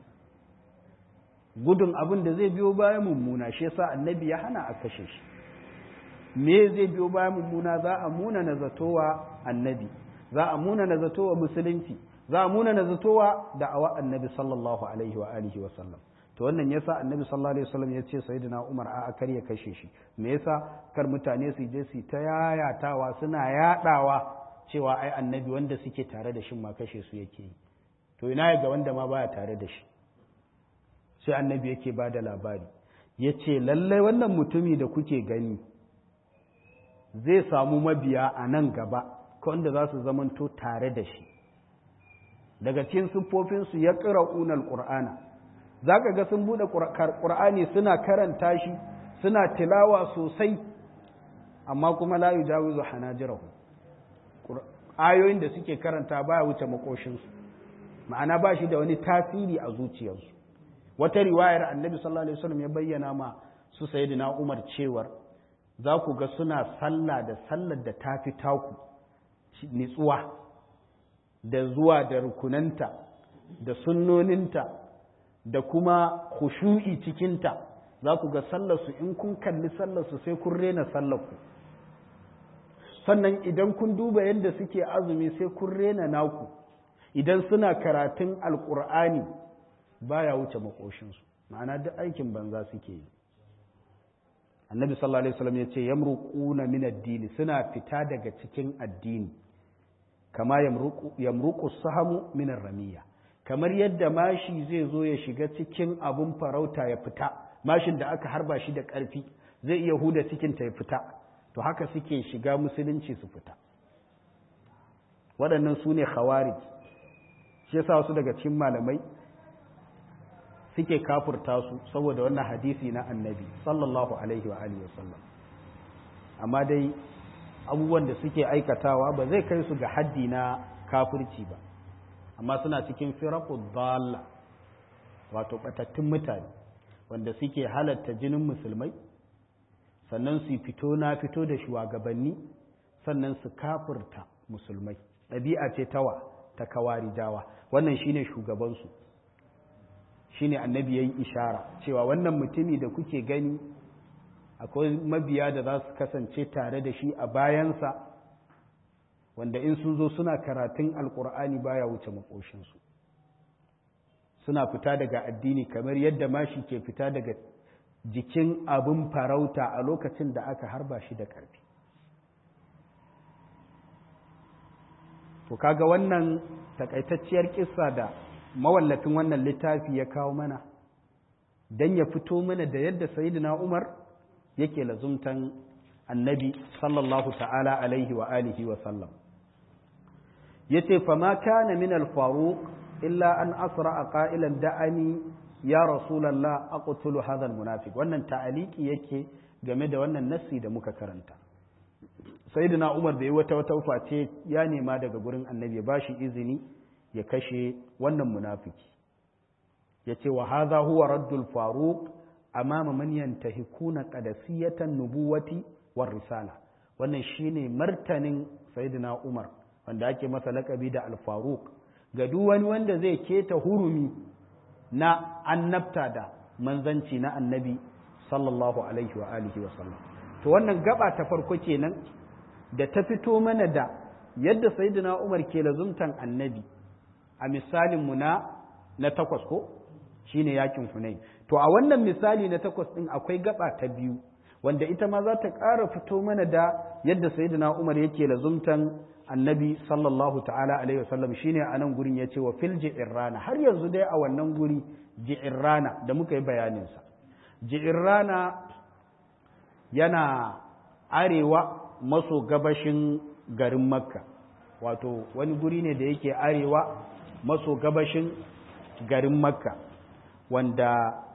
gudun abin da zai biyo bayan mummuna shi yasa annabi ya hana a kashe shi me zai biyo bayan mummuna za a muna na zatowa annabi za a muna na zatowa musulunci za a muna na zatowa da'awa annabi sallallahu alaihi wa alihi wa sallam to wannan yasa annabi sallallahu alaihi wasallam ya ce sayyidina Umar a kar ya kashe shi me yasa kar mutane su je su ta yayatawa suna yadawa cewa ai annabi wanda suke tare da shi ma kashe su yake yi to ina ga wanda ma baya tare da shi sai annabi yake ba da labari ya ce lallai wannan mutumi da kuke gani zai samu mabiya a nan gaba ko wanda za su zamanto tare da shi daga cikin siffofinsu ya ƙira'una alƙur'ana za ka ga sun buɗe ƙur'ani suna karanta shi suna tilawa sosai amma kuma la yujawizu hanajirahu ayoyin da suke karanta baya wuce makoshinsu ma'ana ba shi da wani tasiri a zuciyarsu wata riwayar annabi sallallahu alaihi wasallam ya bayyana ma su sayyidina Umar cewar za ku ga suna sallah da sallar da tafi taku nitsuwa da zuwa da rukunanta da sunnoninta da kuma khushu'i cikinta za ku ga sallar su in kun kalli sallar su sai kun rena sallar ku sannan idan kun duba yadda suke azumi sai kun rena naku idan suna karatun alkur'ani baya wuce makoshinsu ma'ana duk aikin banza suke yi annabi sallallahu alaihi wasallam yace yamruquna min ad-din suna fita daga cikin addini kama yamruqu yamruqu sahamu min ar-ramiya kamar yadda mashi zai zo ya shiga cikin abun farauta ya fita mashin da aka harba shi da ƙarfi zai iya huda cikin ta ya fita, to haka suke shiga musulunci su fita. waɗannan su ne khawarij. shi yasa wasu daga cikin malamai suke kafurta su saboda wannan hadisi na annabi sallallahu alaihi wa alihi wasallam. amma dai abubuwan da suke aikatawa ba zai kai su ga haddi na kafirci ba, amma suna cikin firaqud dalla, wato batattun mutane wanda suke halatta jinin musulmai, sannan su fito na fito da shugabanni, sannan su kafirta musulmai. ɗabi'a ce tawa ta kawarijawa. wannan shine shugabansu, shine annabi yayi ishara cewa wannan mutumi da kuke gani akwai mabiya da za su kasance tare da shi a bayansa, wanda in sun zo suna karatun alkur'ani baya wuce makoshinsu, suna fita daga addini kamar yadda mashi ke fita daga jikin abin farauta a lokacin da aka harba shi da ƙarfi. to kaga wannan takaitacciyar kissa da mawallafin wannan littafi ya kawo mana dan ya fito mana da yadda sayyidina Umar yake lazumtan annabi sallallahu ta'ala alaihi wa alihi wa sallam. yace fa ma kana min al-faruq illa an asra qailan da'ani ya rasulullah aqtulu hadha al-munafiq. wannan ta'aliki yake game da wannan nassi da muka karanta. sayyidina Umar da yi wata wata face ya nema daga gurin annabi ya bashi izini ya kashe wannan munafiki. yace wa hadha huwa raddul faruq amama man yantahikuna qadasiyatan nubuwati war risala. wannan shine martanin sayyidina Umar wanda ake masa lakabi da al-faruq ga duk wani wanda zai keta hurumi na annabta da manzanci na annabi sallallahu alaihi wa alihi wa sallam. to wannan gaba ta farko kenan da ta fito mana da yadda sayyidina Umar ke lazumtan annabi a misalin mu na na takwas ko shine yakin Hunain. to a wannan misali na takwas din akwai gaba ta biyu wanda ita ma za ta ƙara fito mana da yadda sayyidina Umar yake lazumtan annabi sallallahu ta'ala alaihi wasallam. shine a nan gurin yace wa fil ji'irrana, har yanzu dai a wannan guri ji'irrana da muka yi bayanin sa. ji'irrana yana arewa maso gabashin garin Makka, wato wani guri ne da yake arewa maso gabashin garin Makka, wanda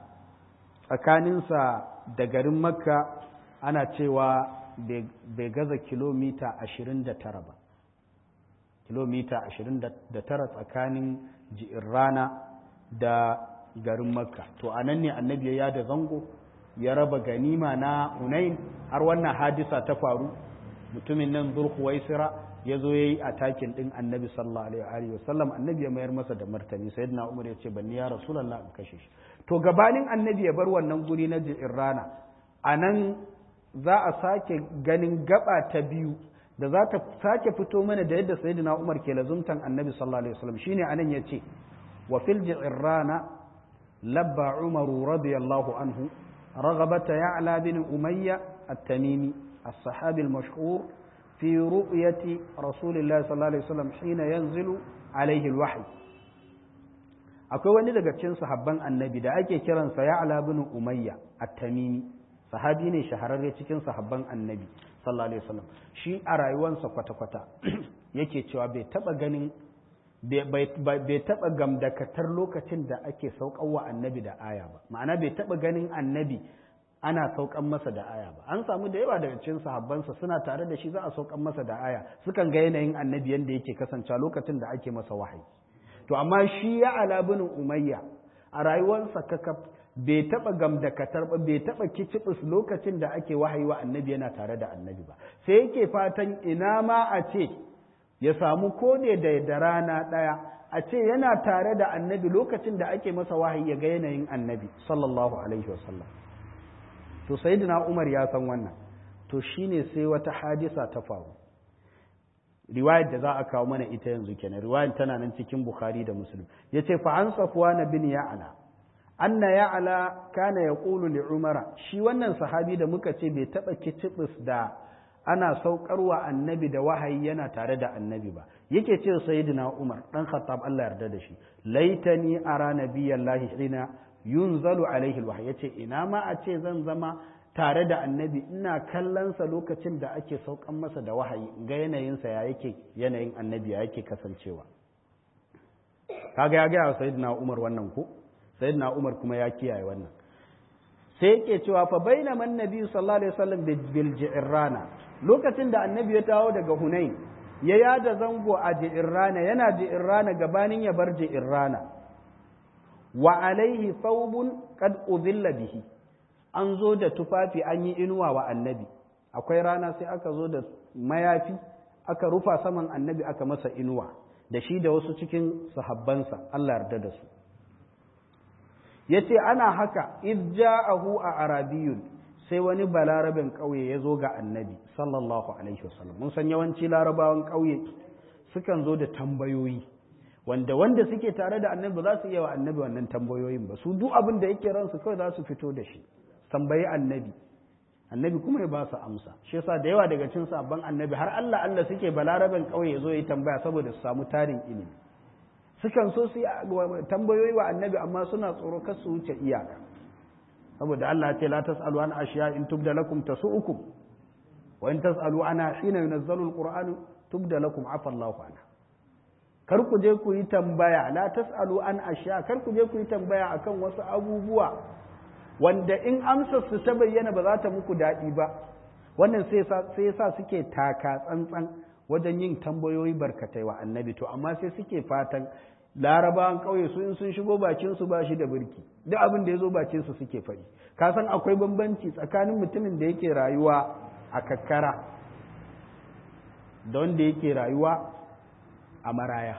tsakaninsa da garin Makka ana cewa bai gaza kilomita ashirin da tara ba. kilomita ashirin da tara tsakanin ji'irrana da garin Makka. to a nan ne annabi ya da zango ya raba ganima na Hunain, har wannan hadisa ta faru. mutumin nan Zulhuwaisira ya zo ya yi atakin ɗin annabi sallallahu alaihi wa sallam. annabi ya mayar masa da martani. sayyidina Umar ya ce banni ya Rasulullah in kashe shi. to gabanin annabi ya bar wannan guri na ji'irrana, a nan za a sake ganin gaba ta biyu da za ta sake fito mana da yadda sayyidina Umar ke lazumtan annabi sallallahu alaihi wasallam. shine anan yace wa fil ji'rana labba Umar radiyallahu anhu raghabata ya'la bin Umayya at-Tamimi as-sahabi al-mashhur fi ru'yati Rasulillah sallallahu alaihi wasallam hina yanzilu alaihi al-wahy. akwai wani daga cikin sahabban annabi da ake kiransa Ya'la bin Umayya at-Tamimi, sahabi ne shahararre cikin sahabban annabi sallallahu alaihi wasallam. shi a rayuwarsa kwata-kwata yake cewa bai taba ganin bai taba gamdakatar lokacin da ake saukan wa annabi da aya ba. ma'ana bai taba ganin annabi ana saukan masa da aya ba. an samu da yawa daga cikin sahabbansa suna tare da shi za a saukan masa da aya, sukan ga yanayin annabi yanda yake kasance lokacin da ake masa wahayi. to amma shi ya ala bin Umayya a rayuwarsa kakaf bai taɓa gamdakatar ba, bai taɓa kicibis lokacin da ake wahayi wa annabi yana tare da annabi ba. sai yake fatan ina ma a ce ya samu kone da da rana ɗaya a ce yana tare da annabi lokacin da ake masa wahayi ya ga yanayin annabi sallallahu alaihi wasallam. to sayyidina Umar ya san wannan. to shine sai wata hadisa ta faru, riwayar da za a kawo mana ita yanzu kenan. riwayar tana nan cikin Bukhari da Muslim. yace fa an Safwan bin Ya'la anna Ya'la kana yaqulu li Umara. shi wannan sahabi da muka ce bai taba kitibis da ana saukarwa annabi da wahayi yana tare da annabi ba, yake ce sayyidina Umar dan Khattab Allah yarda da shi, laitani ara nabiyallahi hina yunzalu alaihi alwahyi yace ina ma a ce zan zama tare da annabi ina kallonsa lokacin da ake saukan masa da wahayi ga yanayinsa ya yake yanayin annabi ya yake kasancewa kaga ya gaya wa sayyidina Umar wannan ko sayyidina Umar kuma ya kiyaye wannan sai yake cewa fa bainama annabi sallallahu alaihi wasallam bil ji'rana lokacin da annabi ya tawo daga Hunain ya yada zango a ji'rana yana ji'rana gabanin ya bar ji'rana wa alaihi thawbun qad udhilla bihi an zo da tufafi an yi inuwa wa annabi akwai rana sai aka zo da mayafi aka rufa saman annabi aka masa inuwa da shi da wasu cikin sahabbansa Allah yarda da su yace ana haka id ja'ahu a arabiyun sai wani balarabin kauye ya zo ga annabi sallallahu alaihi wasallam mun san yawanci larabawan kauye sukan zo da tambayoyi wanda wanda suke tare da annabi za su iya wa annabi wannan tambayoyin ba su duk abin da yake ransu kawai za su fito da shi tambayi annabi annabi kuma ya ba su amsa shi yasa da yawa daga cikin sabban annabi har Allah Allah suke balaraben kauye yazo yi tambaya saboda su samu tarin ilimi sukan so su tambayoyi wa annabi amma suna tsoro kar su wuce iyaka saboda Allah ya ce la tasalu an ashiya in tubda lakum tasu'ukum wa in tasalu ana hina yunazzalu alquran tubda lakum afa Allahu anha kar ku je ku yi tambaya la tasalu an ashiya kar ku je ku yi tambaya akan wasu abubuwa wanda in amsar su ta bayyana ba za ta muku daɗi ba wannan sai yasa suke taka tsantsan wajen yin tambayoyi barkatai wa annabi to amma sai suke fatan larabawan ƙauye su in sun shigo bakin su ba shi da birki duk abin da ya zo bakin su suke faɗi ka san akwai bambanci tsakanin mutumin da yake rayuwa a kakkara da wanda yake rayuwa a maraya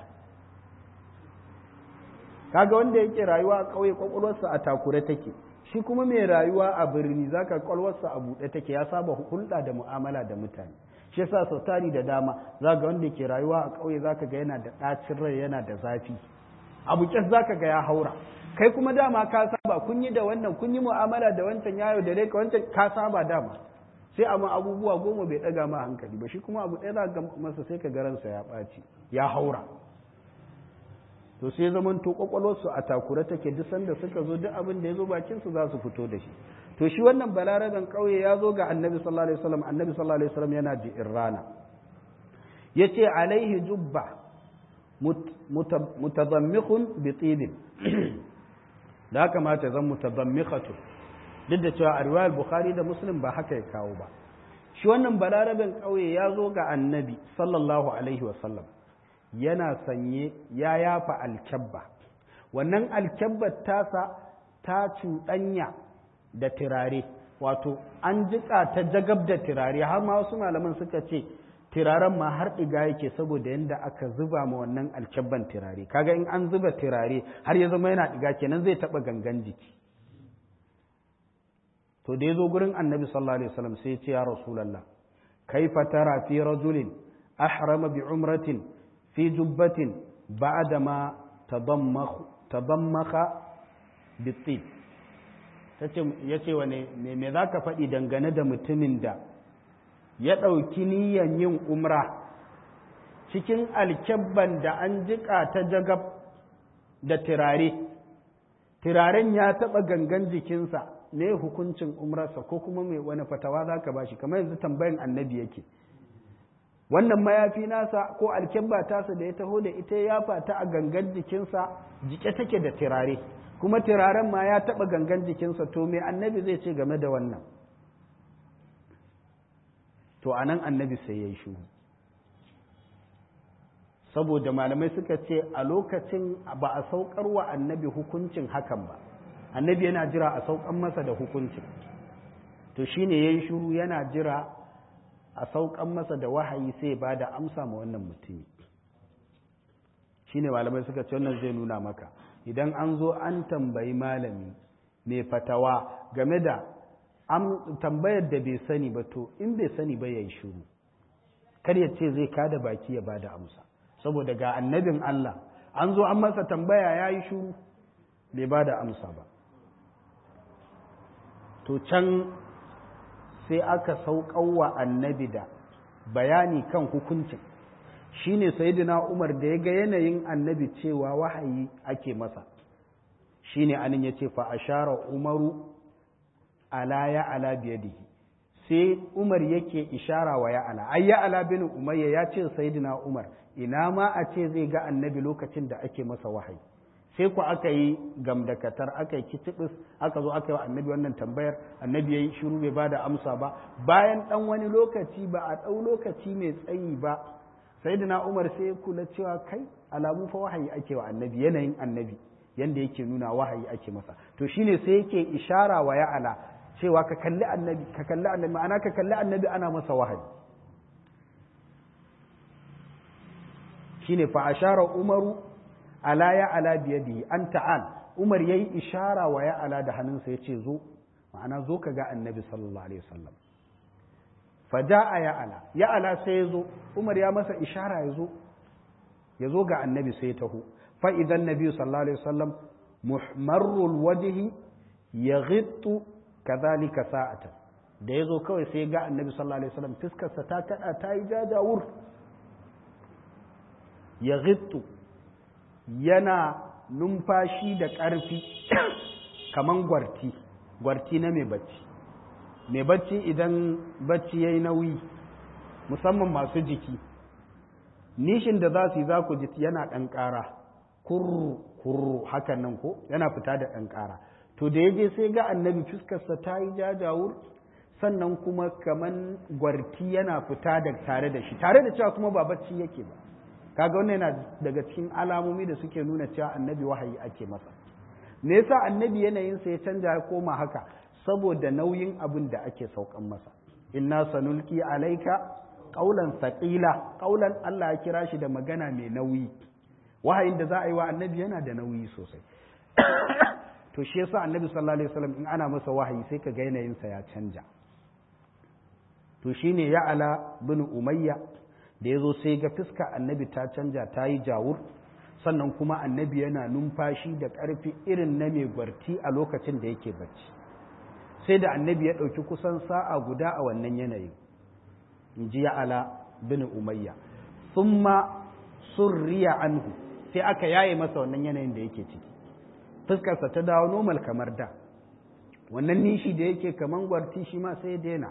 kaga wanda yake rayuwa a ƙauye kwakwalwarsa a takure take shi kuma mai rayuwa a birni zaka kwalwarsa a buɗe take ya saba hulɗa da mu'amala da mutane shi yasa sau tari da dama zaka wanda ke rayuwa a ƙauye zaka ga yana da ɗacin rai yana da zafi abu kyas zaka ga ya haura kai kuma dama ka saba kun yi da wannan kun yi mu'amala da wancan yayo da dai ka wancan ka saba dama sai amma abubuwa goma bai ɗaga ma hankali ba shi kuma abu ɗaya za ga masa sai ka garansa ya ɓaci ya haura to sai zaman to kwakwalwarsu a takura take duk sanda suka zo duk abin da ya zo bakin su za su fito da shi to shi wannan balaraben kauye ya zo ga annabi sallallahu alaihi wasallam annabi sallallahu alaihi wasallam yana ji irrana yace alaihi jubba mutadammikhun bi tibin da kamata zan mutadammikhatu duk da cewa a riwayar bukhari da muslim ba haka ya kawo ba shi wannan balaraben kauye ya zo ga annabi sallallahu alaihi wasallam yana sanye ya yafa alkyabba wannan alkyabbar tasa ta cuɗanya da turare wato an jiƙa ta jagab da turare har ma wasu malaman suka ce turaren ma har ɗiga yake saboda yadda aka zuba ma wannan alkyabban turare kaga in an zuba turare har ya zama yana ɗiga kenan zai taɓa gangan jiki to da ya zo gurin annabi sallallahu alaihi wasallam sai ya ce ya rasulallah kaifa tara fi rajulin ahrama bi umratin fi jubbatin ba'dama tadammakh tadammakha bitib tace yace wane me me zaka faɗi dangane da mutumin da ya ɗauki niyyar yin umra cikin alkyabban da an jiƙa ta jagab da turare turaren ya taɓa gangan jikinsa ne hukuncin umrarsa ko kuma mai wani fatawa zaka bashi kamar yanzu tambayan annabi yake wannan mayafi nasa ko alkyabba tasa da ya taho da ita ya fata a gangan jikinsa jike take da turare kuma turaren ma ya taɓa gangan jikinsa to me annabi zai ce game da wannan to a nan annabi sai ya yi shuhu saboda malamai suka ce a lokacin ba a saukar wa annabi hukuncin hakan ba annabi yana jira a saukan masa da hukuncin to shine ya yi shuhu yana jira a saukan masa da wahayi sai ba da amsa ma wannan mutumi shine malamai suka ce wannan zai nuna maka idan an zo an tambayi malami mai fatawa game da tambayar da bai sani ba to in bai sani ba yayi shiru kar ya ce zai kada baki ya bada amsa saboda ga annabin Allah an zo an masa tambaya yayi shiru bai bada amsa ba to can sai aka sauƙawa annabi da bayani kan hukuncin shine sayyidina Umar da ya ga yanayin annabi cewa wahayi ake masa shine anan yace fa ashara umaru ala ya ala biyadihi sai Umar yake ishara wa ya'ala ai ya'ala bin umayya ya ce sayyidina Umar ina ma a ce zai ga annabi lokacin da ake masa wahayi sai ku aka yi gamdakatar aka yi kitibis aka zo aka yi wa annabi wannan tambayar annabi yayi shiru bai bada amsa ba bayan dan wani lokaci ba a dau lokaci mai tsayi ba sayyidina Umar sai ya kula cewa kai alamu fa wahayi ake wa annabi yanayin annabi yanda yake nuna wahayi ake masa to shine sai yake ishara wa ya'ala cewa ka kalli annabi ka kalli annabi ma'ana ka kalli annabi ana masa wahayi shine fa ashara umaru ala ya ala biyadihi an ta'al umar yayi ishara wa ya ala da hannunsa yace zo ma'ana zo ka ga annabi sallallahu alaihi wasallam fa jaa ya ala ya ala sai yazo umar ya masa ishara yazo yazo ga annabi sai ya taho fa idan nabi sallallahu alaihi wasallam muhmarrul wajhi yaghittu kadhalika sa'atan da yazo kawai sai ga annabi sallallahu alaihi wasallam fiskarsa ta kada ta yi jajawur yaghittu yana numfashi da ƙarfi kaman gwarti gwarti na mai bacci mai bacci idan bacci yayi nauyi musamman masu jiki nishin da za su yi za ku ji yana ɗan ƙara kurru kurru hakan nan ko yana fita da ɗan ƙara to da yaje sai ga annabi fuskarsa ta yi jajawur sannan kuma kaman gwarti yana fita da tare da shi tare da cewa kuma ba bacci yake ba kaga wannan yana daga cikin alamomi da suke nuna cewa annabi wahayi ake masa me yasa annabi yanayinsa ya canja ya koma haka saboda nauyin abin da ake saukan masa inna sanulki alaika qaulan thaqila qaulan Allah ya kira shi da magana mai nauyi wahayin da za a yi wa annabi yana da nauyi sosai to shi yasa annabi sallallahu alaihi wasallam in ana masa wahayi sai ka ga yanayinsa ya canja to shine ya ala bin umayya da ya zo sai ga fuska annabi ta canja ta yi jawur sannan kuma annabi yana numfashi da ƙarfi irin na mai gwarti a lokacin da yake bacci sai da annabi ya ɗauki kusan sa'a guda a wannan yanayin in ji ala bin umayya summa surriya anhu sai aka yaye masa wannan yanayin da yake ciki fuskarsa ta dawo normal kamar da wannan nishi da yake kaman gwarti shi ma sai ya daina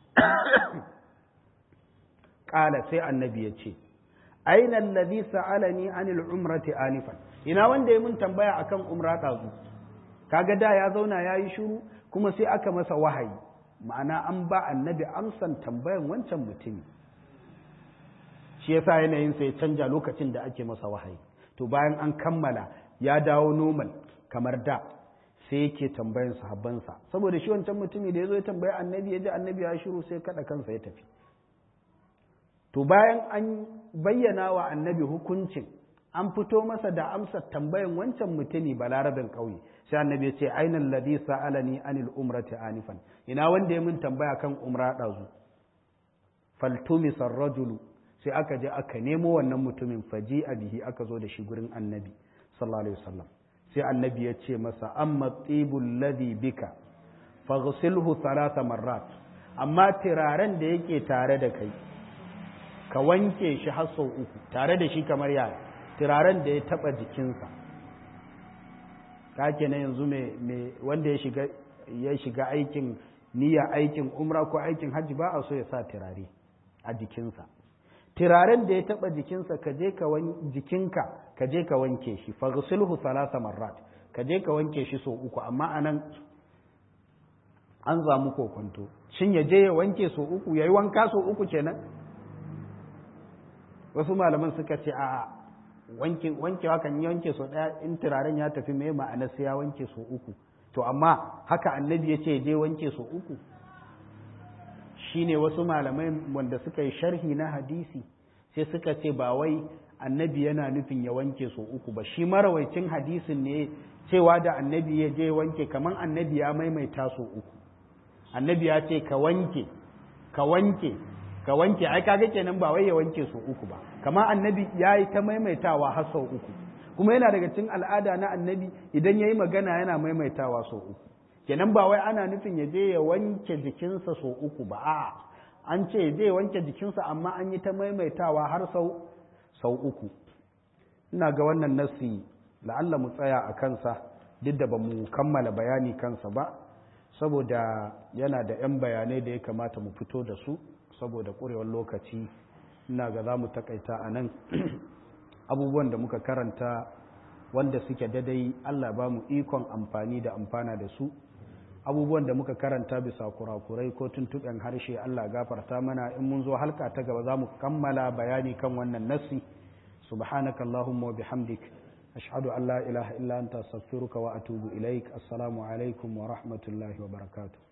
ƙala sai annabi ya ce aina alladhi sa'alani anil umrati anifan ina wanda ya mun tambaya akan umra dazu kaga da ya zauna yayi shiru kuma sai aka masa wahayi ma'ana an ba annabi amsan tambayan wancan mutumi shi yasa yanayin sai canja lokacin da ake masa wahayi to bayan an kammala ya dawo normal kamar da sai yake tambayan sahabbansa saboda shi wancan mutumi da yazo ya tambaya annabi ya ji annabi ya shiru sai kada kansa ya tafi to bayan an bayyana wa annabi hukuncin an fito masa da amsar tambayan wancan mutumi balarabin ƙauye sai annabi ya ce ainal ladhi sa'alani anil umrati anifan ina wanda ya mun tambaya kan umra dazu faltumi sarrajulu sai aka je aka nemo wannan mutumin faji bihi aka zo da shi gurin annabi sallallahu alaihi wasallam sai annabi ya ce masa amma tibul ladhi bika faghsilhu thalatha marrat amma tiraren da yake tare da kai ka wanke shi har sau uku tare da shi kamar yaya turaren da ya taba jikinsa kake na yanzu mai wanda ya shiga ya shiga aikin niyya aikin umra ko aikin hajji ba a so ya sa turare a jikinsa turaren da ya taba jikinsa ka je ka jikinka ka je ka wanke shi faghsilhu thalatha marrat ka je ka wanke shi sau uku amma anan an zamu kokonto shin ya je ya wanke sau uku yayi wanka sau uku kenan wasu malaman suka ce a wankewa kan yi wanke so ɗaya in turaren ya tafi mai ma'ana sai ya wanke so uku to amma haka annabi ya ce je wanke so uku shine wasu malamai wanda suka yi sharhi na hadisi sai suka ce ba wai annabi yana nufin ya wanke so uku ba shi marawaicin hadisin ne cewa da annabi ya je wanke kaman annabi ya maimaita so uku annabi ya ce ka wanke ka wanke ka wanke ai kaga kenan ba wai ya wanke so uku ba kamar annabi yayi ta maimaitawa har sau uku kuma yana daga cikin al'ada na annabi idan yayi magana yana maimaitawa so uku kenan ba wai ana nufin ya je ya wanke jikinsa so uku ba a'a an ce zai wanke jikinsa amma an yi ta maimaitawa har sau sau uku ina ga wannan nasi la'alla mu tsaya a kansa duk da ba mu kammala bayani kansa ba saboda yana da 'yan bayanai da ya kamata mu fito da su saboda ƙurewar lokaci ina ga za mu takaita a nan abubuwan da muka karanta wanda suke dadai Allah ba mu ikon amfani da amfana da su abubuwan da muka karanta bisa kurakurai ko tuntuɓen harshe Allah gafarta mana in mun zo halka ta gaba za mu kammala bayani kan wannan nassi subhanaka allahumma wa bihamdik ashhadu an la ilaha illa anta astaghfiruka wa atubu ilaik assalamu alaikum wa rahmatullahi wa barakatuh